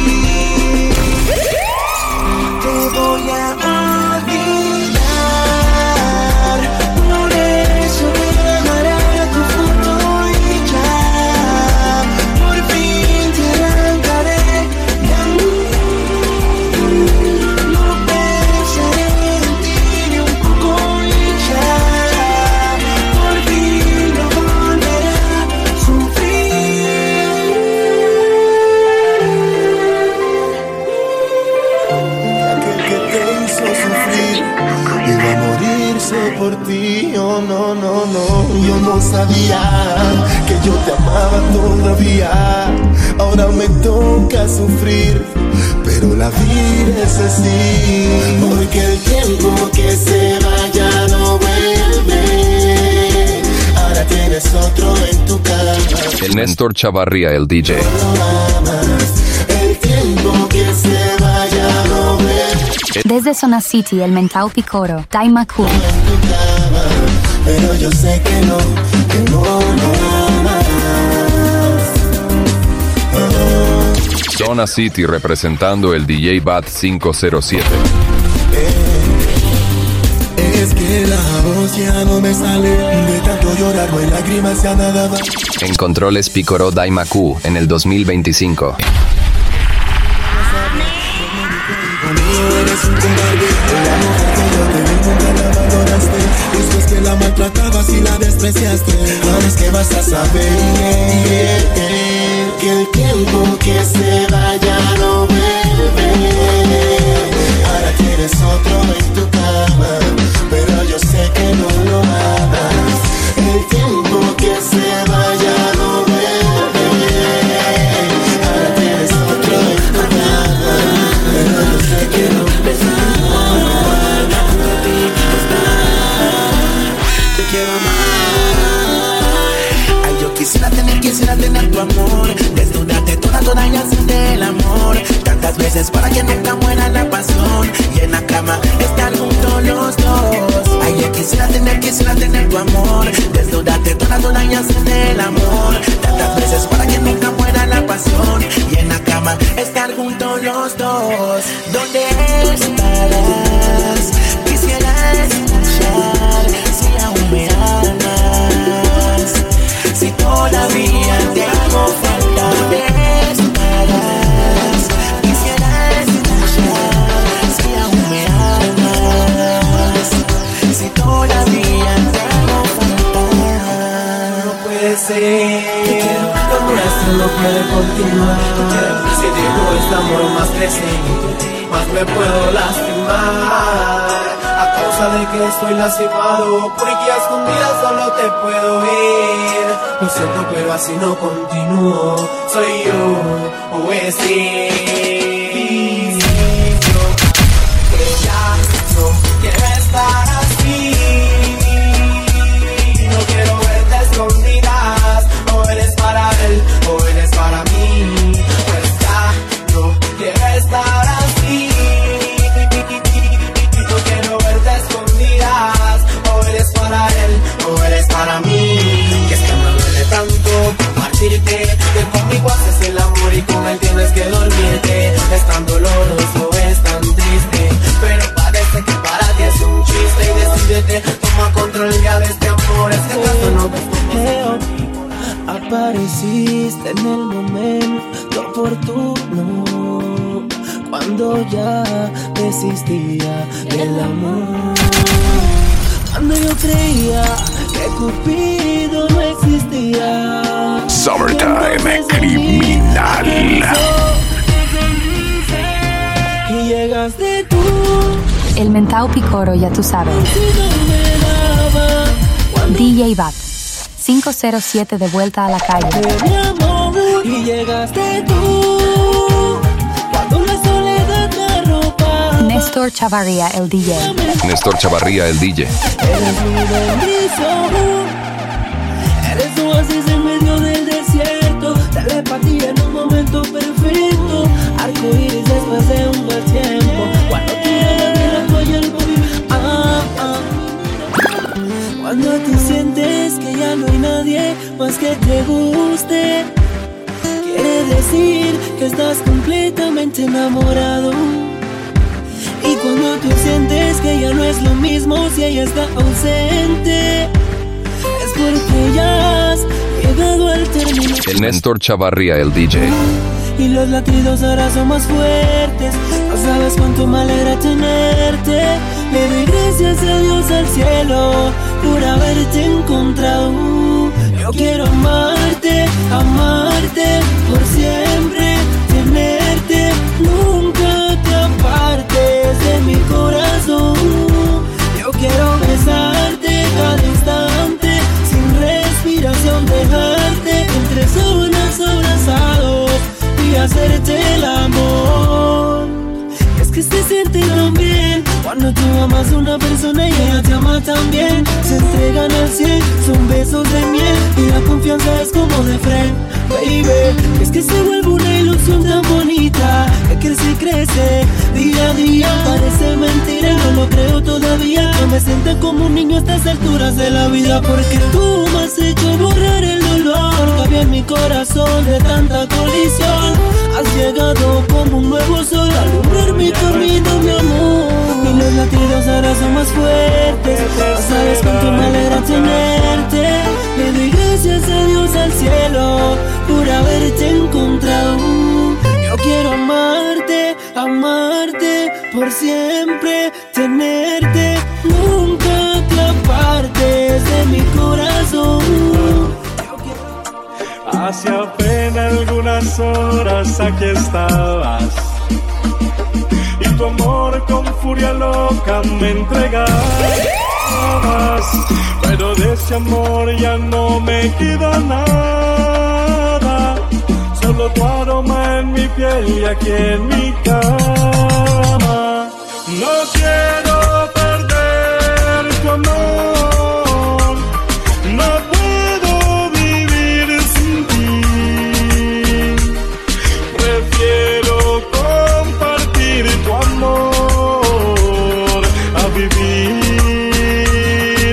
Te voy a olvidar. Por eso me dejaré tu foto y ya. Por fin te arrancaré de mí. No pensaré en ti ni un poco y ya. Por fin no volveré a sufrir. Aquel que te hizo sufrir iba a morirse por ti. Oh, no, no, no. Yo no sabía que yo te amaba todavía. Ahora me toca sufrir, pero la vida es así. Porque el tiempo que se vaya no vuelve. Ahora tienes otro en tu cama. El Néstor Chavarría, el DJ. Lo amas. El tiempo que se vaya no vuelve. Desde Zona City, el Mentao Picoro, Daima Cool. Pero yo sé que no amas. Zona City representando el DJ Bat 507. Es que la voz ya no me sale. De tanto llorar no hay lágrimas, ya nada va. En controles Picoro Daimaku en el 2025. Eres un cobarde, la mujer que yo te vi nunca la valoraste. Después que la maltratabas y la despreciaste, ahora es que vas a saber que el tiempo que se vaya no vuelve. Ahora tienes otro en tu cama, pero yo sé que no lo amas. El tiempo que se vaya no vuelve. Ahora tienes otro en tu cama, pero yo sé que no te quiero amar. Ay, yo quisiera tener tu amor. Desnudarte toda y hacerte el amor. Tantas veces para que nunca muera la pasión. Y en la cama estar juntos los dos. Ay, yo quisiera tener tu amor. Desnudarte toda y hacerte el amor. Tantas veces para que nunca muera la pasión. Y en la cama estar juntos los dos. ¿Dónde estarás? Quisiera escuchar si aún me amas, si todavía te hago falta. ¿Dónde estarás? Quisiera escuchar si aún me amas, si todavía te hago falta. No puede ser, lo nuestro no puede continuar. Si digo este amor más crece, más me puedo lastimar. A causa de que estoy lastimado, porque a escondidas solo te puedo ver. Lo siento, pero así no continúo. Soy yo, o es vicio, que ya no quiero estar así. No quiero verte escondidas. O eres para él, o eres para mí. Pues ya no quiero estar así. No quiero verte escondidas. O eres para él, o eres para mí. Que es que me duele tanto compartirte, que conmigo haces el amor y con él tienes que dormirte. Es tan doloroso, es tan triste, pero parece que para ti es un chiste. Y decídete, toma control ya de este amor. Este caso no ves cómo apareciste en el momento oportuno, cuando ya desistía del amor. Cuando yo creía que Cupido no existía. Summertime criminal. Y llegaste tú. El mentao Picoro, ya tú sabes. DJ Bat 507 de vuelta a la calle. Mi amor, y llegaste tú. Cuando la soledad te arropa. Néstor Chavarría, el DJ. Néstor Chavarría, el DJ. Eres mi bendición. Eres tu oasis en medio del desierto. Telepatía en un momento perfecto. Arcoíris después de un mal tiempo. Cuando te llamas y la apoya el cuando tú sientes que ya no hay nadie más que te guste, quiere decir que estás completamente enamorado. Y cuando tú sientes que ya no es lo mismo si ella está ausente, es porque ya has llegado al término. El Néstor Chavarría, el DJ. Y los latidos ahora son más fuertes. No sabes cuánto me alegra tenerte. Le doy gracias a Dios al cielo por haberte encontrado. Yo quiero amarte, amarte por siempre, tenerte, nunca te apartes de mi corazón. Yo quiero besarte cada instante, sin respiración, dejarte entre sábanas abrazados y hacerte el amor. Es que se siente tan bien cuando tú amas a una persona y ella te ama también. Se entregan al 100, son besos de miel y la confianza es como de friend, baby. Es que se vuelve una ilusión tan bonita que crece y crece día a día. Parece mentira y no lo creo todavía, que me siento como un niño a estas alturas de la vida. Porque tú me has hecho borrar el dolor que había en mi corazón de tanta colisión. Has llegado como un nuevo sol a alumbrar mi camino, mi amor. Y los latidos ahora ahora son más fuertes. No sabes cuánto me alegra tenerte. Le doy gracias a Dios al cielo por haberte encontrado. Yo quiero amarte, amarte por siempre, tenerte, nunca te apartes de mi corazón. Hace apenas algunas horas aquí estabas y tu amor con furia loca me entregabas, pero de ese amor ya no me queda nada, solo tu aroma en mi piel y aquí en mi cama. No quiero perder tu amor, no puedo vivir sin ti. Prefiero compartir tu amor a vivir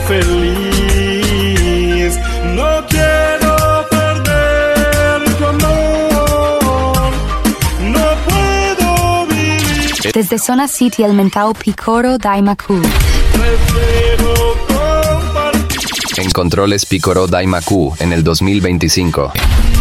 infeliz. No quiero perder tu amor, no puedo vivir. Desde Zona City, el mentao Picoro Daimaku. En controles Picoro Daimaku en el 2025.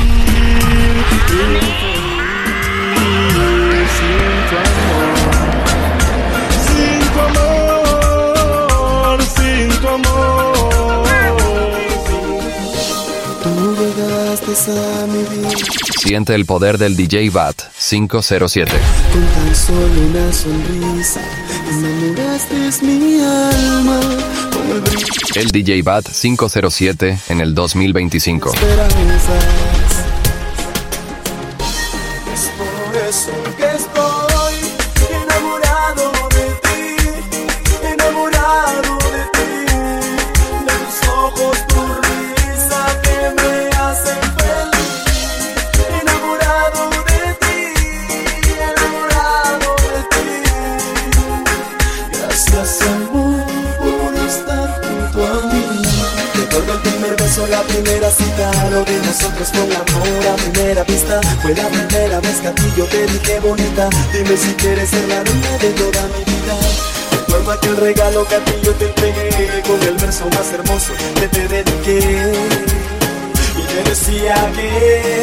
A mi vida. Siente el poder del DJ Bat 507. Con tan solo una sonrisa enamoraste mi alma con el brillo. El DJ Bat 507 en el 2025. Esperanzas. Es por eso que estoy enamorado de ti, enamorado de ti, de tus ojos, tu risa que me hacen feliz, enamorado de ti, enamorado de ti. Gracias amor por estar junto a mí. Recuerdo el primer beso, la primera cita, lo de nosotros con amor a primera vista. Fue la primera vez que a ti yo te dije bonita, dime si quieres ser la niña de toda mi vida. Recuerdo aquel regalo que a ti yo te entregué, con el verso más hermoso que te dediqué. Y te decía que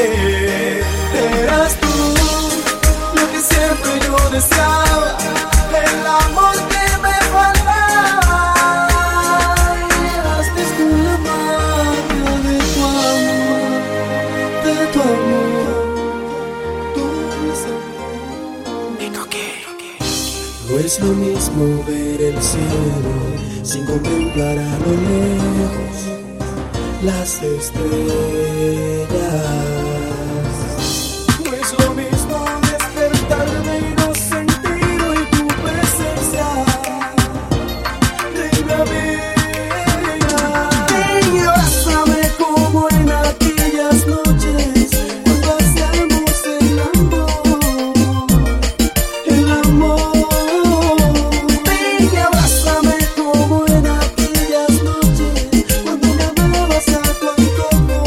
eras tú lo que siempre yo deseaba, el amor que me faltaba. Y llegaste con la magia de tu amor, de tu amor, dulce amor. No es lo mismo ver el cielo sin contemplar a lo lejos las estrellas. No es lo mismo despertarme y no sentir hoy tu presencia, reina bella. Y abrázame como en aquellas noches cuando hacíamos el amor, el amor. Y abrázame como en aquellas noches cuando me amabas a tu antojo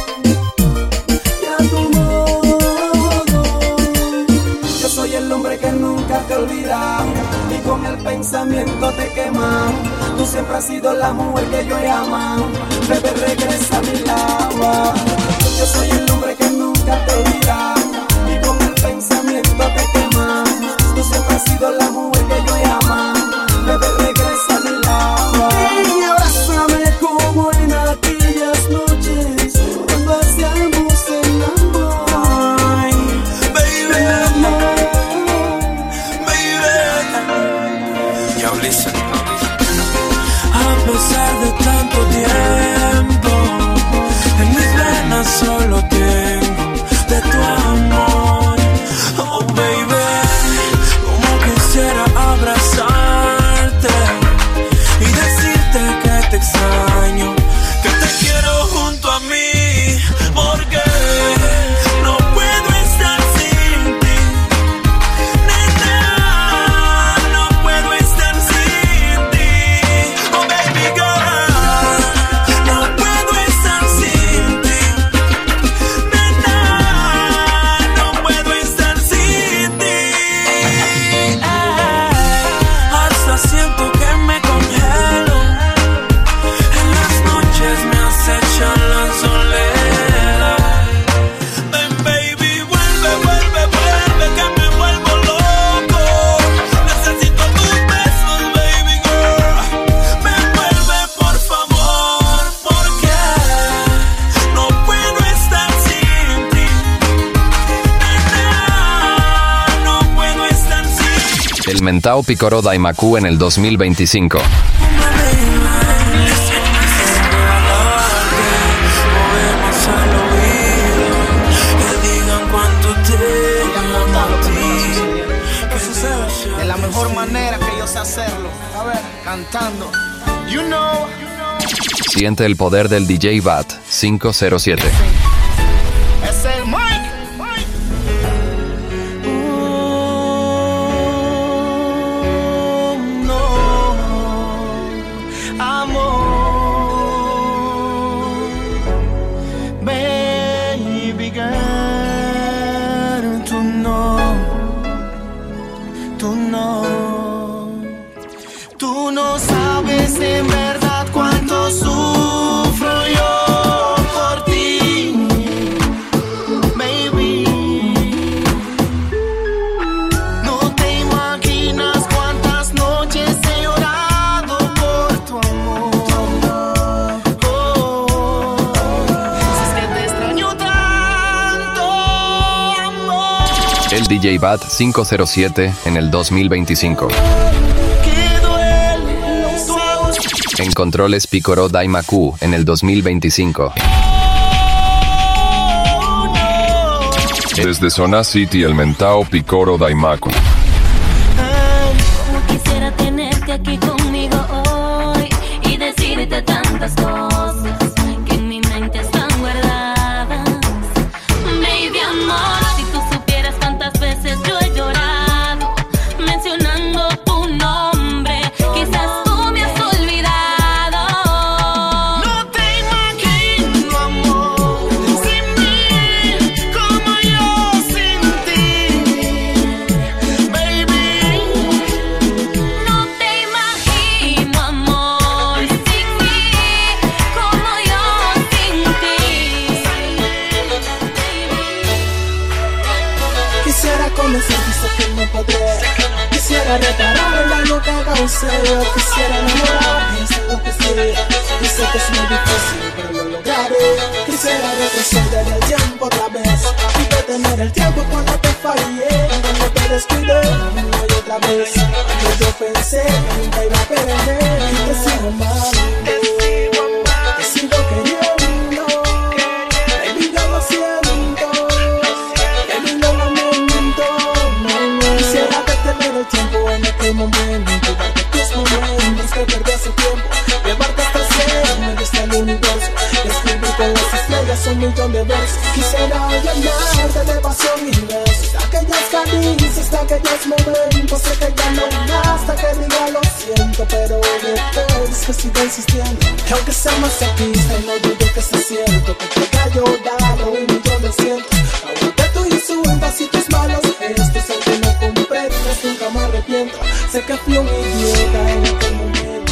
y a tu modo. Yo soy el hombre que nunca te olvida y con el pensamiento te quema. Tú siempre has sido la mujer que yo he amado. Bebé, regresa a mi lado. Yo soy el hombre que nunca te olvida y con el pensamiento te quema. Tú siempre has sido la mujer que yo he amado. Bebé, regresa a mi lado. Y abrázame como en aquellas noches cuando hacíamos el amor. Ay, baby, el amor, baby. Yo, listen. A pesar de tanto tiempo, en mis venas solo tengo de tu amor. Oh baby, como quisiera abrazarte y decirte que te extraño, que te quiero junto a mí, porque no puedo estar sin ti. Nena, no puedo estar sin ti. Oh baby girl, Mentao Picoro Daimaku en el 2025. De la mejor manera que yo sé hacerlo. A ver, cantando. You know. Siente el poder del DJ Bat 507. Es el Mike. Tú no sabes en verdad cuánto sufro yo por ti, baby. No te imaginas cuántas noches he llorado por tu amor. Si es que te extraño tanto, amor. El DJ Bat 507 en el 2025. En controles Picoro Daimaku en el 2025. Desde Zona City, el Mentao Picoro Daimaku. Como quisiera tenerte aquí conmigo hoy y decirte tantas cosas que en mi mente están guardadas. Baby amor, si tú supieras cuántas veces yo he llorado mencionando tu nombre, quizás tú me has olvidado. No te imagino, amor, sin mí, como yo sin ti, baby. No te imagino, amor, sin mí, como yo sin ti. Quisiera conocerte, sé que no podré. Quisiera reparar el daño que causé. Quisiera enamorarme, es lo que sé. Y sé que es muy difícil, pero lo lograré. Quisiera retroceder el tiempo otra vez y detener el tiempo cuando te fallé, cuando te descuidé una y otra vez. Cuando yo pensé que nunca iba a perder y te sigo amando, te sigo queriendo. Baby, yo lo siento, baby, lo lamento. Quisiera detener el tiempo en aquel momento, darte tus momentos que perdí hace tiempo, llevarte hasta el cielo, medio hasta el universo, escribir con las estrellas un millón de versos. Quisiera llenarte de pasión y besos, aquellas caricias, aquellos momentos, sé que ya no basta que diga lo siento, pero después que sigo insistiendo, y aunque sea masoquista y no dudo que sea cierto, que te haya llorado un millón de cientos, aunque tú insultas y tus malos gestos, aunque no comprendas, nunca me arrepiento. Sé que fui un idiota en aquel momento.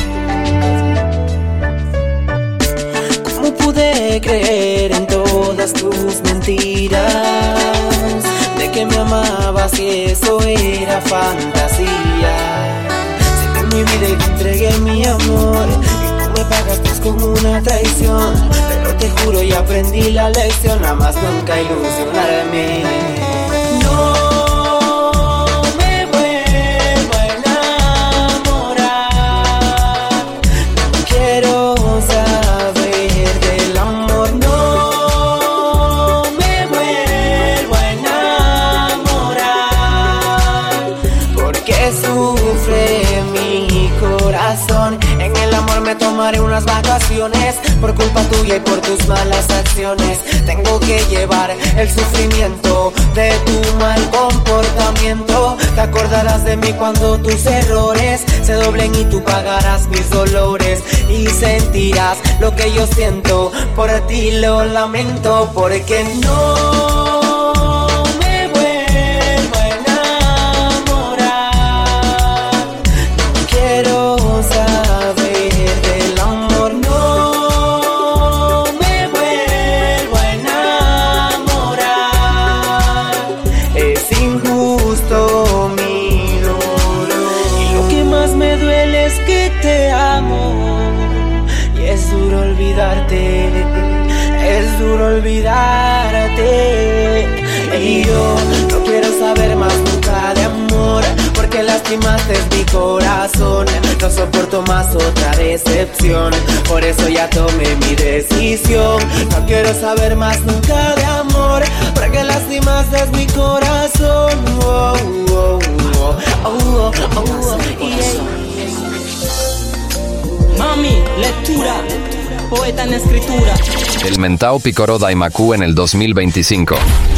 ¿Cómo pude creer en todas tus mentiras? De que me amabas y eso era fantasía. Sé que en mi vida te entregué mi amor y tú me pagaste con una traición, pero te juro y aprendí la lección, a más nunca ilusionarme. No me vuelvo a enamorar, no quiero saber del amor. No me vuelvo a enamorar, porque sufre mi corazón. En el amor me tomaré unas vacaciones, por culpa tuya y por tus malas acciones. Tengo que llevar el sufrimiento de tu mal comportamiento. Te acordarás de mí cuando tus errores se doblen y tú pagarás mis dolores, y sentirás lo que yo siento. Por ti lo lamento, porque no me vuelvo a enamorar. No quiero saber del amor. No me vuelvo a enamorar. Es injusto mi dolor, y lo que más me duele es que te amo, y es duro olvidarte, es duro olvidarte. Y yo no quiero saber más nunca de amor, porque la lastimaste mi corazón. No soporto más otra decepción, por eso ya tomé mi decisión. No quiero saber más nunca de amor, porque lastimaste mi corazón. Oh, oh, oh, oh, oh, oh, yeah. Mami, lectura, poeta en escritura. El Mentao Picoro Daimaku en el 2025.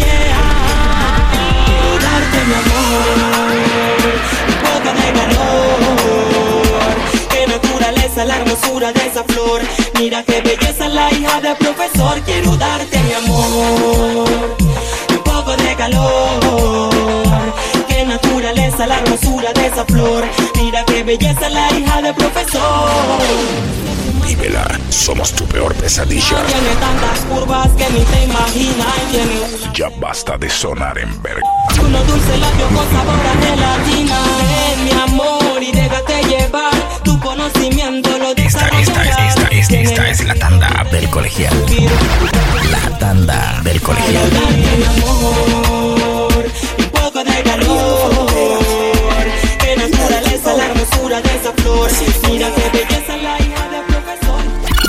Darte mi amor, un poco de calor. Qué naturaleza, la hermosura de esa flor. Mira qué belleza la hija del profesor. Quiero darte mi amor, un poco de calor. Qué naturaleza, la hermosura de esa flor. Mira qué belleza la hija del profesor. Vívela, somos tu peor pesadilla. Tiene tantas curvas que ni te imaginas. Tiene Ya basta de sonar en verga. unos dulces labios con sabor a gelatina. Ven, mi amor, y déjate llevar. Tu conocimiento lo desarrollarás. Esta es la tanda del colegial. La tanda del colegial. Mi amor, un poco de calor. Qué naturaleza, la hermosura de esa flor. Mira qué belleza la hija del profesor.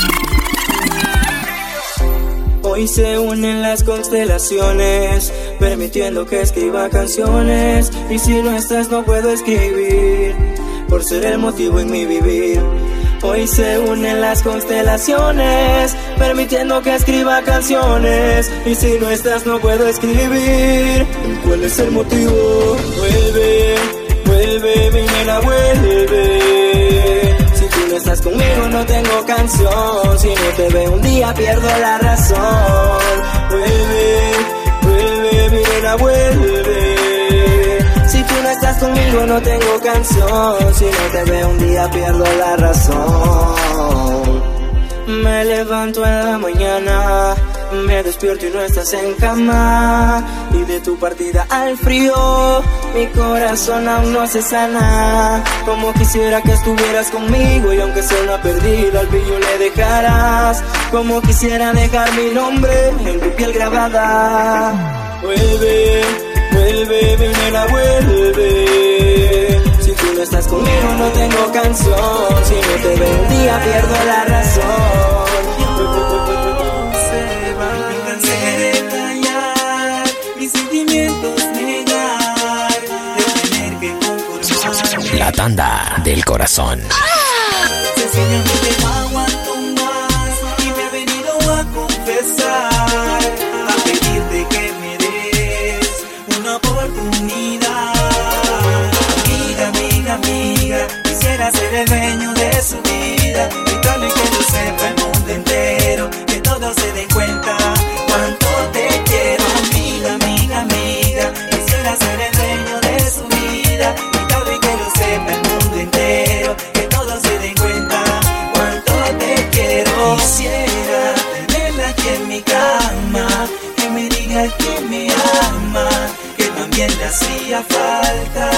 Hoy se unen las constelaciones, permitiendo que escriba canciones. Y si no estás no puedo escribir, por ser el motivo en mi vivir. Hoy se unen las constelaciones, permitiendo que escriba canciones. Y si no estás no puedo escribir. ¿Cuál es el motivo? Vuelve, vuelve, mi nena, vuelve. Si tú no estás conmigo no tengo canción. Si no te veo un día pierdo la razón. Vuelve, vuelve, mi nena, vuelve. Si tú no estás conmigo no tengo canción. Si no te veo un día pierdo la razón. Me levanto en la mañana, me despierto y no estás en cama. Y de tu partida al frío mi corazón aún no se sana. Como quisiera que estuvieras conmigo, y aunque sea una perdida al pillo le dejarás. Como quisiera dejar mi nombre en tu piel grabada. Vuelve, vuelve, mi nena, vuelve. Si tú no estás conmigo no tengo canción. Si no te veo un día pierdo la razón. Mis sentimientos negar, de tener que conformar. La tanda del corazón. Sencillamente no aguanto más y me he venido a confesar, a pedirte que me des una oportunidad. Amiga, amiga, amiga, quisiera ser el dueño de su vida, gritarle que lo sepa el mundo entero, que todos se den cuenta cuánto te quiero. Amiga, amiga, amiga, quisiera ser el dueño de su vida, gritarle que lo sepa el mundo entero, que todos se den cuenta cuánto te quiero. Quisiera tenerla aquí en mi cama, que me diga que me ama, que también le hacía falta.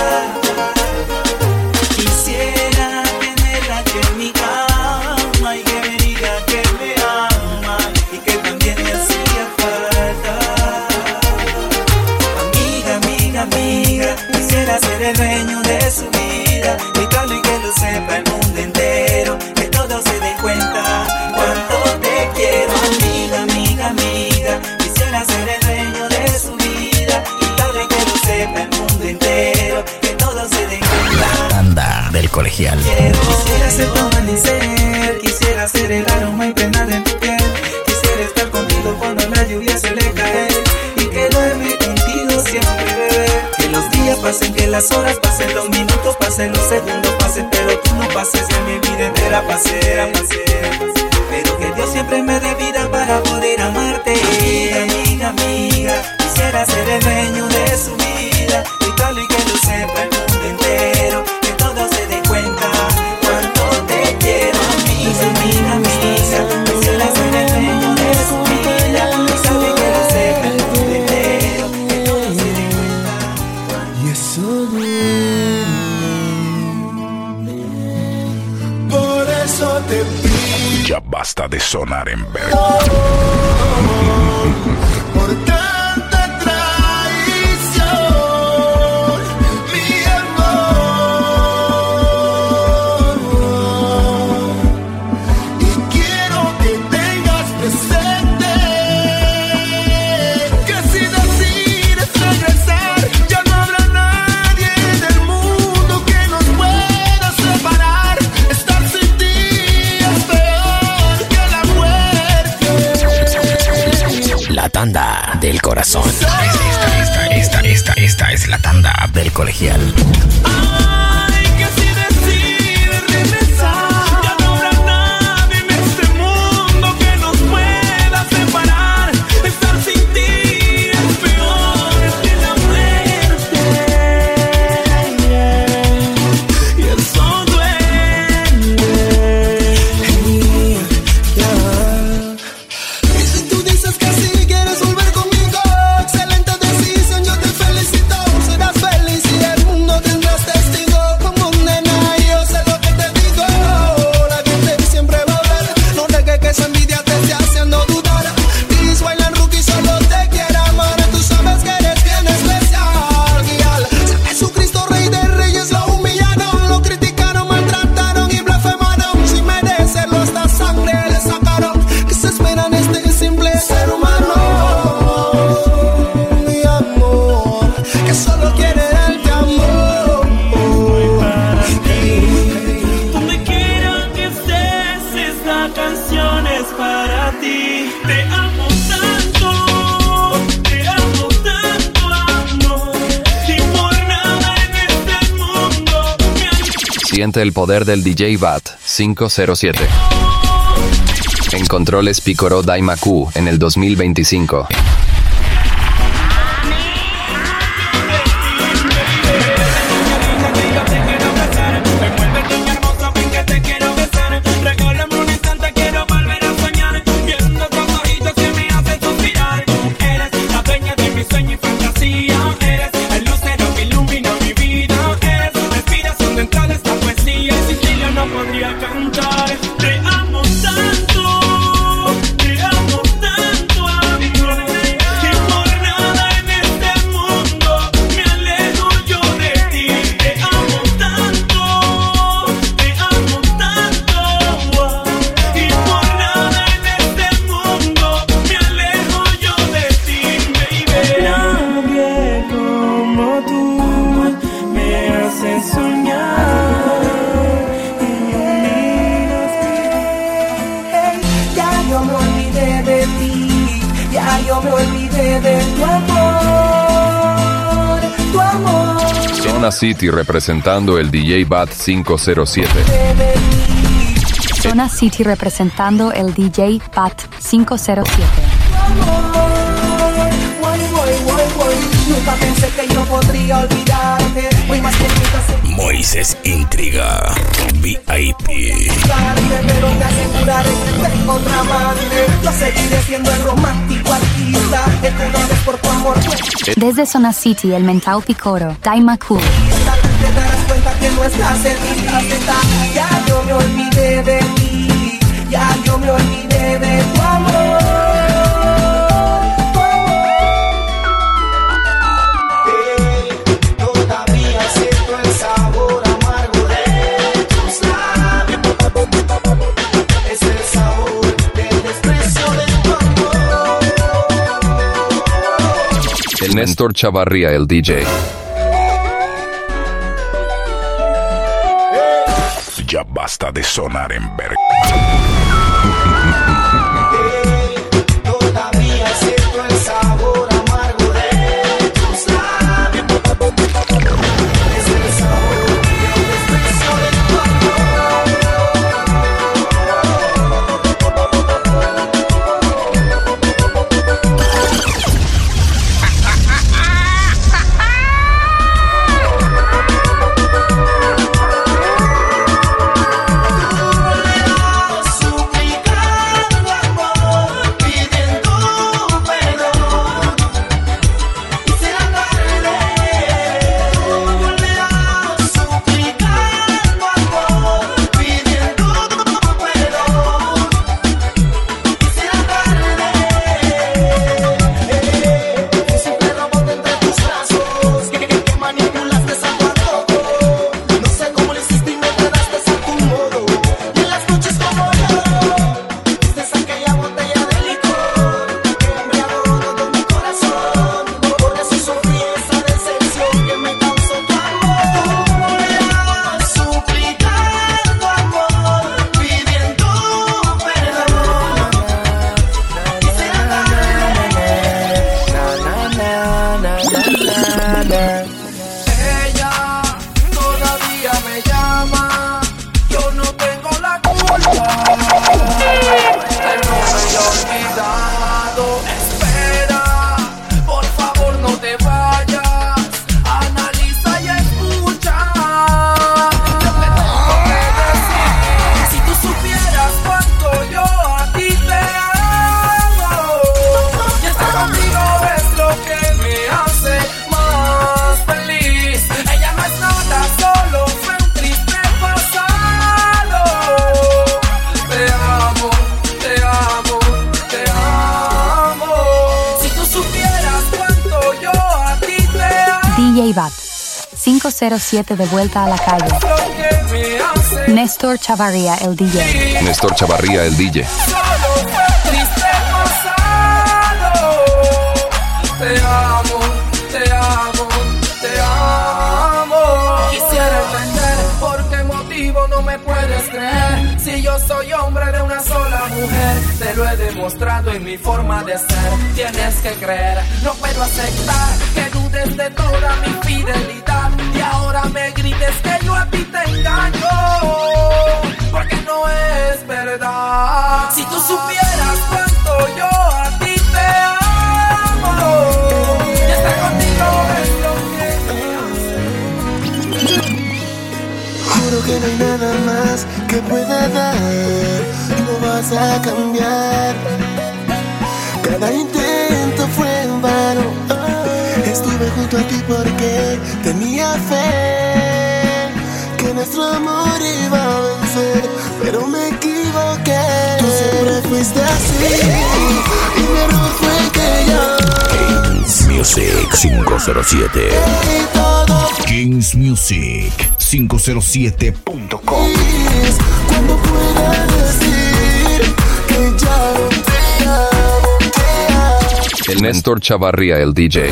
Quisiera tenerla aquí en mi cama y que me diga que me ama y que también le hacía falta. Amiga, amiga, amiga, quisiera ser el dueño de su vida, gritarle y que lo sepa el mundo entero, que todos se den cuenta cuánto te quiero. Amiga, amiga, amiga, quisiera ser el dueño de su vida, gritarle y que lo sepa el mundo entero, que todos se den cuenta. La tanda del colegial. Quisiera ser tu amanecer, quisiera ser el aroma impregnado en tu piel, quisiera estar contigo cuando la lluvia se le cae y quedarme contigo siempre, bebé. Que los días pasen, que las horas pasen, los minutos pasen, los segundos pasen, pero tú no pases y mi vida entera pase. Pero que Dios siempre me dé vida para poder amarte. Amiga, amiga, amiga, quisiera ser el dueño de su vida, gritarle y que lo sepa el mundo entero, que todos se den cuenta cuánto te quiero. Amiga, amiga, amiga, quisiera ser el dueño de su vida, gritarle y que lo sepa el mundo entero, que todos se den cuenta. Y eso duele. Por eso te pido. Ya basta de sonar en verga. Por tanta traición, mi amor. corazón. Esta es la tanda del colegial. Ay, que si decides regresar, ya no habrá nadie en este mundo que nos pueda separar. Estar sin ti es peor que la muerte. Y eso duele. Y si tú dices que sí quieres volver conmigo, excelente decisión, yo te felicito. Serás feliz y el mundo tendrás testigo. Como nena, yo sé lo que te digo. La gente siempre va a ver. No dejes que esa envidia te esté haciendo dudar. Please, bailan rookie, solo te quiero amar. Tú sabes que eres bien especial, guial. Jesucristo, Rey de Reyes, lo humillaron, lo criticaron, maltrataron y blasfemaron. Sin merecerlo, hasta sangre le sacaron. ¿Qué se esperan este simple ser humano? Mi amor, que solo quiere darte amor. Donde quiera que estés, esta canción es para ti. Te amo tanto, amor. Y por nada en este mundo me Siente el poder del DJ Bat 507. En controles Picoro Daimaku en el 2025. regálame un instante, quiero volver a soñar. Viendo tus ojitos que me hacen suspirar. Eres la dueña de mi sueño y fantasía. Eres el lucero que ilumina mi vida. Eres la respiración dentro de esta poesía. Y sin ti yo no podría cantar. Te amo tanto, amor. Y por nada en este mundo me alejo yo de ti. Te amo tanto, y por nada en este mundo me alejo yo de ti, baby. Nadie como tú me hace soñar. Ya yo me olvidé de ti, ya yo me olvidé de tu amor, tu amor. Zona City representando el DJ Bat 507. Zona City representando el DJ Bat 507. Nunca pensé que yo podría olvidarte. Muy más que nunca Moisés Intriga VIP. pero te aseguraré que tengo otra amante. Yo seguiré siendo el romántico artista que tú no ves por tu amor. Desde Zona City, el mental Picoro Daimaku. Te darás cuenta que no estás en mi lista. Ya yo me olvidé de ti, ya yo me olvidé de tu amor. Todavía siento el sabor amargo de tus labios. Es el sabor del desprecio de tu amor. El Néstor Chavarría, el DJ. Ya basta de sonar en verga. Todavía siento el sabor amargo de tus labios. Es el sabor del desprecio de tu amor. DJ Bat 507 de vuelta a la calle. Néstor Chavarría, el DJ. Néstor Chavarría, el DJ. Te amo, te amo, te amo. Quisiera entender por qué motivo no me puedes creer. Si yo soy hombre de una sola mujer, te lo he demostrado en mi forma de ser. Tienes que creer, no puedo aceptar que dudes de toda mi fidelidad. Y ahora me grites que yo a ti te engaño, porque no es verdad. Si tú supieras cuánto yo a ti te amo, y estar contigo es lo que me hace. Juro que no hay nada más que pueda dar, no vas a cambiar. Cada intento fue en vano. Estuve junto a ti porque tenía fe que nuestro amor iba a vencer, pero me equivoqué. Tú siempre fuiste así y mi error fue que yo. Kings Music 507. KingsMusic507.com. Cuando pueda decir que ya no te amo, te amo. El Néstor Chavarría, el DJ.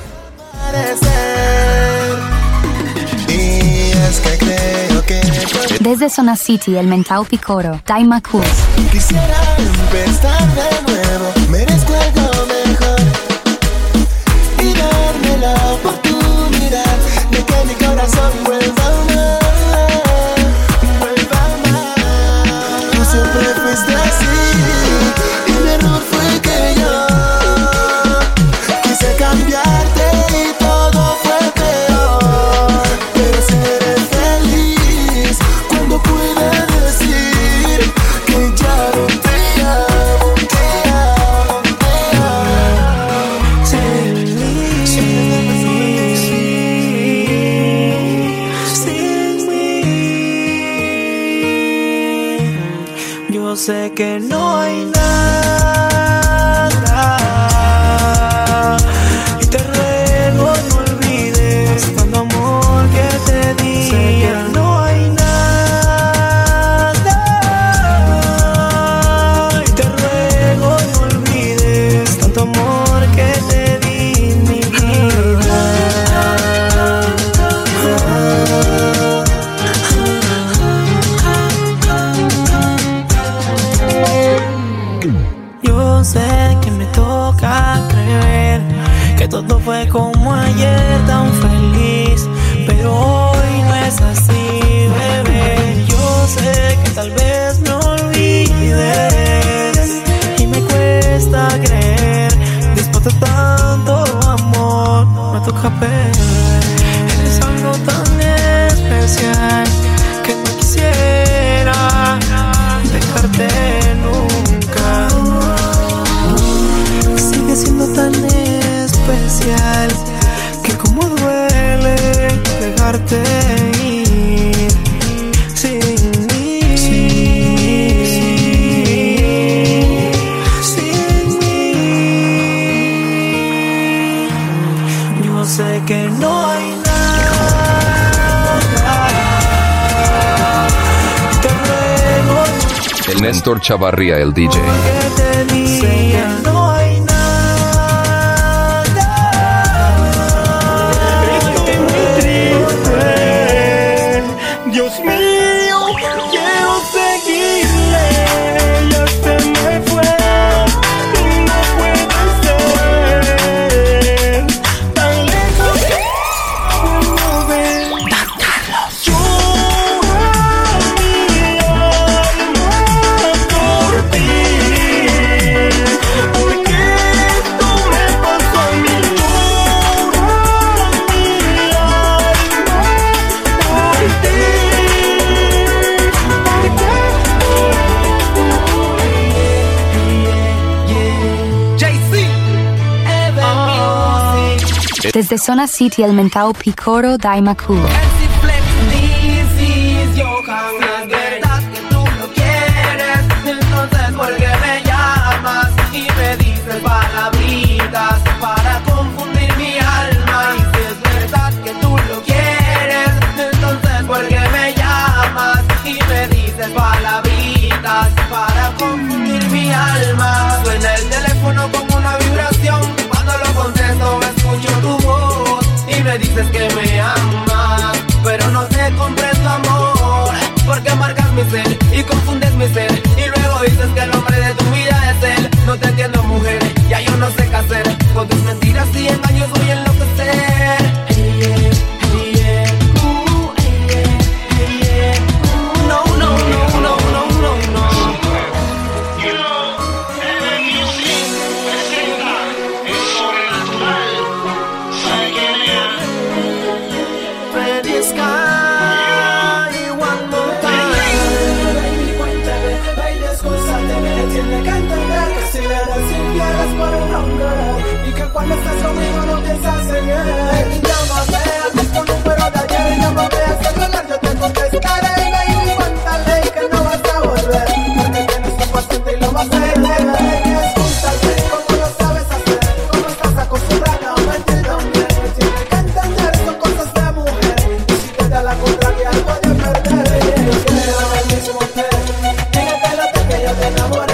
Desde Zona City, el Mentao Picoro, Daima Cruz. Quisiera empezar de nuevo, merezco algo mejor y darme la oportunidad de que mi corazón vuelva a amar, vuelva a amar. Tú siempre fuiste así y mi error fue que yo quise cambiarte y todo fue peor. Pero si eres feliz cuando pueda decir que ya no te amo, te amo, te amo. Sin mí, yo sé que no hay nada y te ruego no olvides tanto amor que te di. Sé que no hay nada y te ruego no olvides tanto amor que te di, mi vida. Yo sé que me toca creer que todo fue como ayer, tan feliz, pero hoy no es así, bebé. Yo sé que tal vez me olvides y me cuesta creer, después de tanto amor, me toca perder. Eres algo tan especial que no quisiera dejarte nunca. Sigue siendo tan especial que como duele dejarte ir sin mí, sin mí. Yo sé que no hay nada. Te ruego El Néstor Chavarría, el DJ. que te di. Sé que no hay nada. Estoy muy triste, Dios mío, quiero seguirle, ya se me fue y no puede ser tan lejos que puedo ver. Don Carlos. Llora mi alma por ti, porque esto me pasó a mí. Llora mi alma por ti, Desde Zona City, el Mentao Picoro, Daima Cruz. Yo jamás, verdad que tú lo quieres, entonces ¿por qué me llamas y me dices palabritas para confundir mi alma? Y si es verdad que dices palabritas para confundir mi alma. Suena el teléfono con una vibración. Cuando lo contesto escucho tu voz y me dices que me amas, pero no te comprendo, amor, porque marcas mi ser y confundes mi ser, y luego dices que el hombre de tu vida es él. No te entiendo, mujer, ya yo no sé qué hacer. Con tus mentiras y engaños voy a enloquecer. Y que cuando estás conmigo no piensas en él. Llámame a tu número de ayer, llámame a celular, yo te contestaré. Baby, cuéntale que no vas a volver, porque tienes un paciente y lo vas a entender. Escúchame, ¿cómo lo sabes hacer? ¿Cómo estás acostumbrada a mentir también? Me tienes que entender, son cosas de mujer, y si te da la contraria algo de perder. Yo quiero el mismo hotel, dígate lo que yo te enamoré.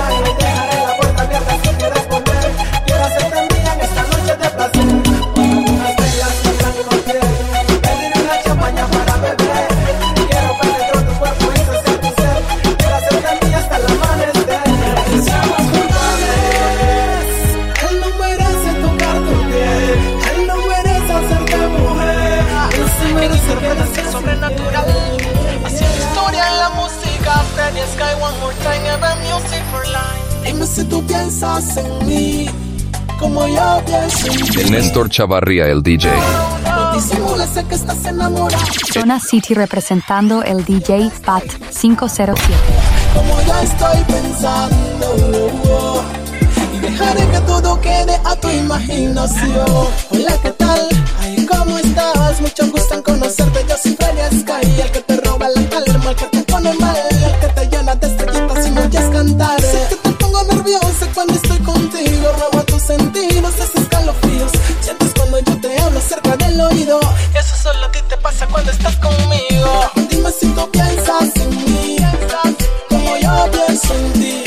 Dime si tú piensas en mí como yo pienso en ti. El Néstor Chavarría, el DJ. No disimules, sé que estás enamorado. Zona City representando el DJ Bat 507. Como ya estoy pensando, y dejaré que todo quede a tu imaginación. Hola, ¿qué tal? Ay, ¿cómo estás? Mucho gusto en conocerte. Yo soy Freddy Sky, el que te roba la calma, el que te pone mal, el que te llena de estrellitas y me oyes cantar. Sé que te pongo nerviosa cuando estoy contigo, robo tus sentidos, esos escalofríos. Sientes cuando yo te hablo cerca del oído, eso solo a ti te pasa cuando estás conmigo. Dime si tú piensas en mí, como yo pienso en ti.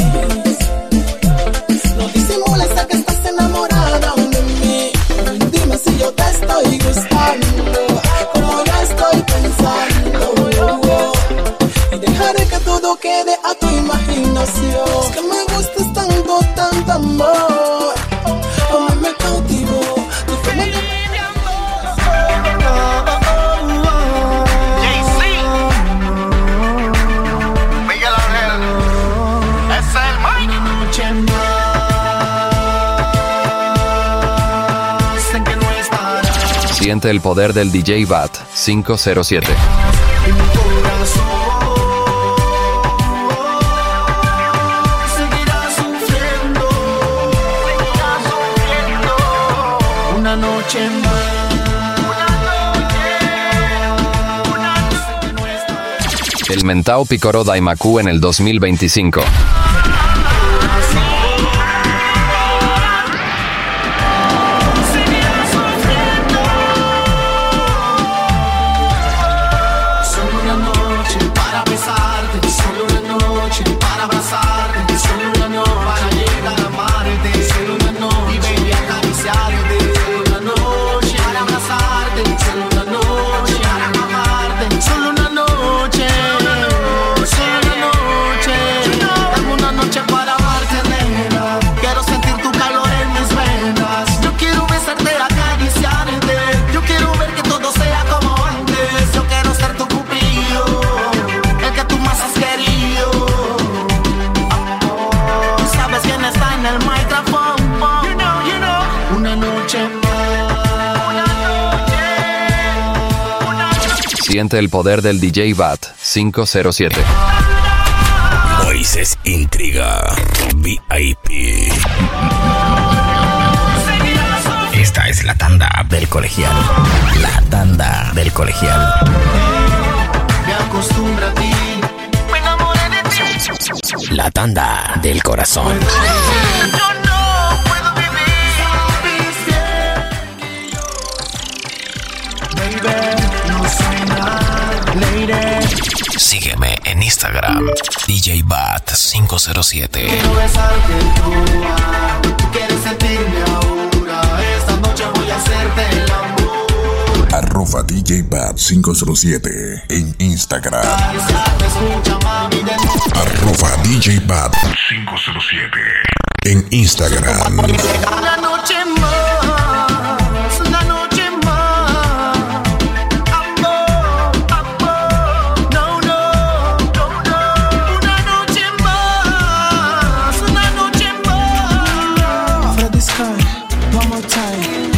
No disimules, sé que estás enamorada de mí. Dime si yo te estoy gustando, como yo estoy pensando. Y dejaré que todo quede a tu imaginación. Es que me gustas tanto, tanto amor. A mí me cautivó tu forma de Siente el poder del DJ Bat 507. una noche más. El Mentao Picoro Daimaku en el 2025. Siente el poder del DJ Bat 507. Moisés Intriga VIP. Esta es la tanda del colegial. La tanda del colegial. Me acostumbro a ti, me enamoré de ti. La tanda del corazón. Sígueme en Instagram, DJ Bat 507. Quiero besarte tú quieres sentirme ahora. Esta noche voy a hacerte el amor. @DJ Bat 507 en Instagram. @DJ Bat 507 en Instagram. Una noche más, una noche más. Amor, amor, no, no, no, no. Una noche más, una noche más. Freddy Sky, one more time.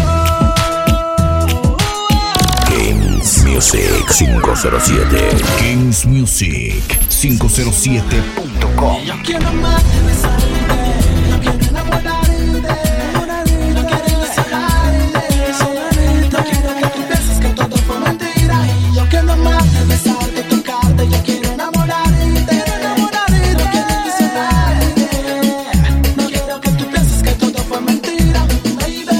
Kings Music 507. Kings Music 507.com. Yo quiero amarte, besarte, yo quiero enamorarte, no quiero ilusionarte, no quiero que tú pienses que todo fue mentira. Y yo quiero amarte, besarte, tocarte, yo quiero enamorarte, no quiero ilusionarte, no quiero que tú pienses que todo fue mentira, baby.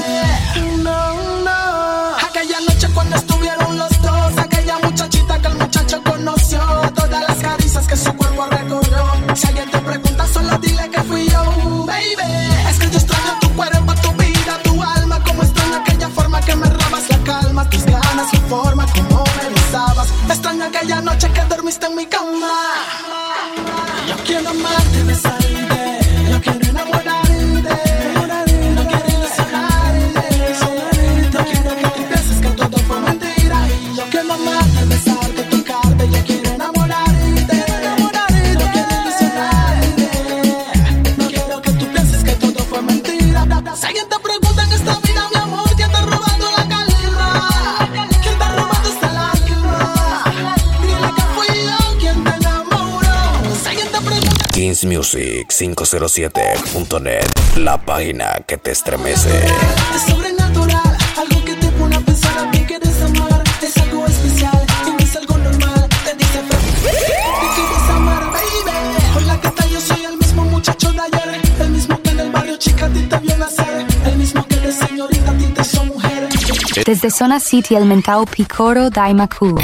No. Aquella noche cuando estuvieron los dos, aquella muchachita que el muchacho conoció, todas las caricias que su cuerpo recorrió. Si alguien te pregunta, solo dile que fui yo, baby. Es que yo extraño tu cuerpo, tu vida, tu alma. Como extraño aquella forma que me robas la calma, tus ganas, la forma como me besabas. Extraño aquella noche que dormiste en mi cama. Yo quiero amarte, besarte, yo quiero enamorarte, no quiero ilusionarte, no quiero que tú pienses que todo fue mentira. Y yo quiero amarte, besarte, tocarte, yo quiero enamorarte, no quiero ilusionarte, no quiero que tú pienses que todo fue mentira. Si alguien te pregunta en esta vida, mi amor, ¿quién te ha robado la calma? ¿Quién te ha robado esta lágrima? Dile que fui yo quien te enamoró. Si alguien te pregunta. KingsMusic507.net, la página que te estremece. Es sobrenatural, algo que te pone a pensar a quién quieres amar. Es algo especial, y no es algo normal. Te dice que quieres amar, baby. Hola, ¿qué tal? Yo soy el mismo muchacho de ayer, el mismo que en el barrio chica a ti te vio nacer, el mismo que de señorita a ti te hizo mujer. Desde Zona City, el mentao Picoro Daimaku.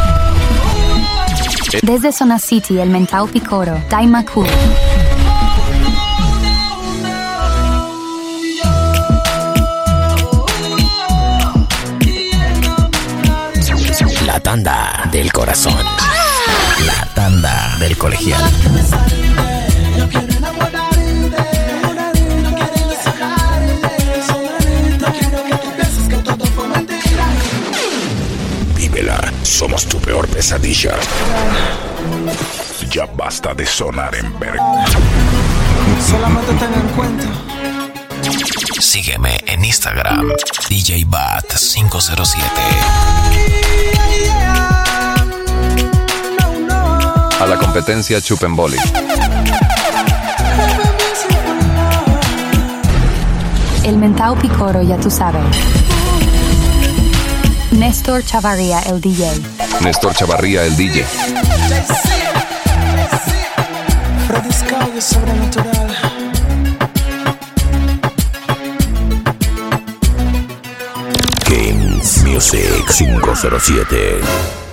Desde Zona City, el mentao Picoro Daimaku. La tanda del corazón. La tanda del colegial. Yo quiero enamorarte, no quiero ilusionarte, no quiero que tú pienses que todo fue mentira. Vívela, somos tu peor pesadilla. Ya basta de sonar en verga. Solamente ten en cuenta. Sígueme en Instagram, DJ Bat 507. A la competencia Chupenboli. El mentao Picoro, ya tú sabes. Néstor Chavarría, el DJ. Néstor Chavarría, el DJ. Freddy Sky es sobrenatural. Kings Music 507.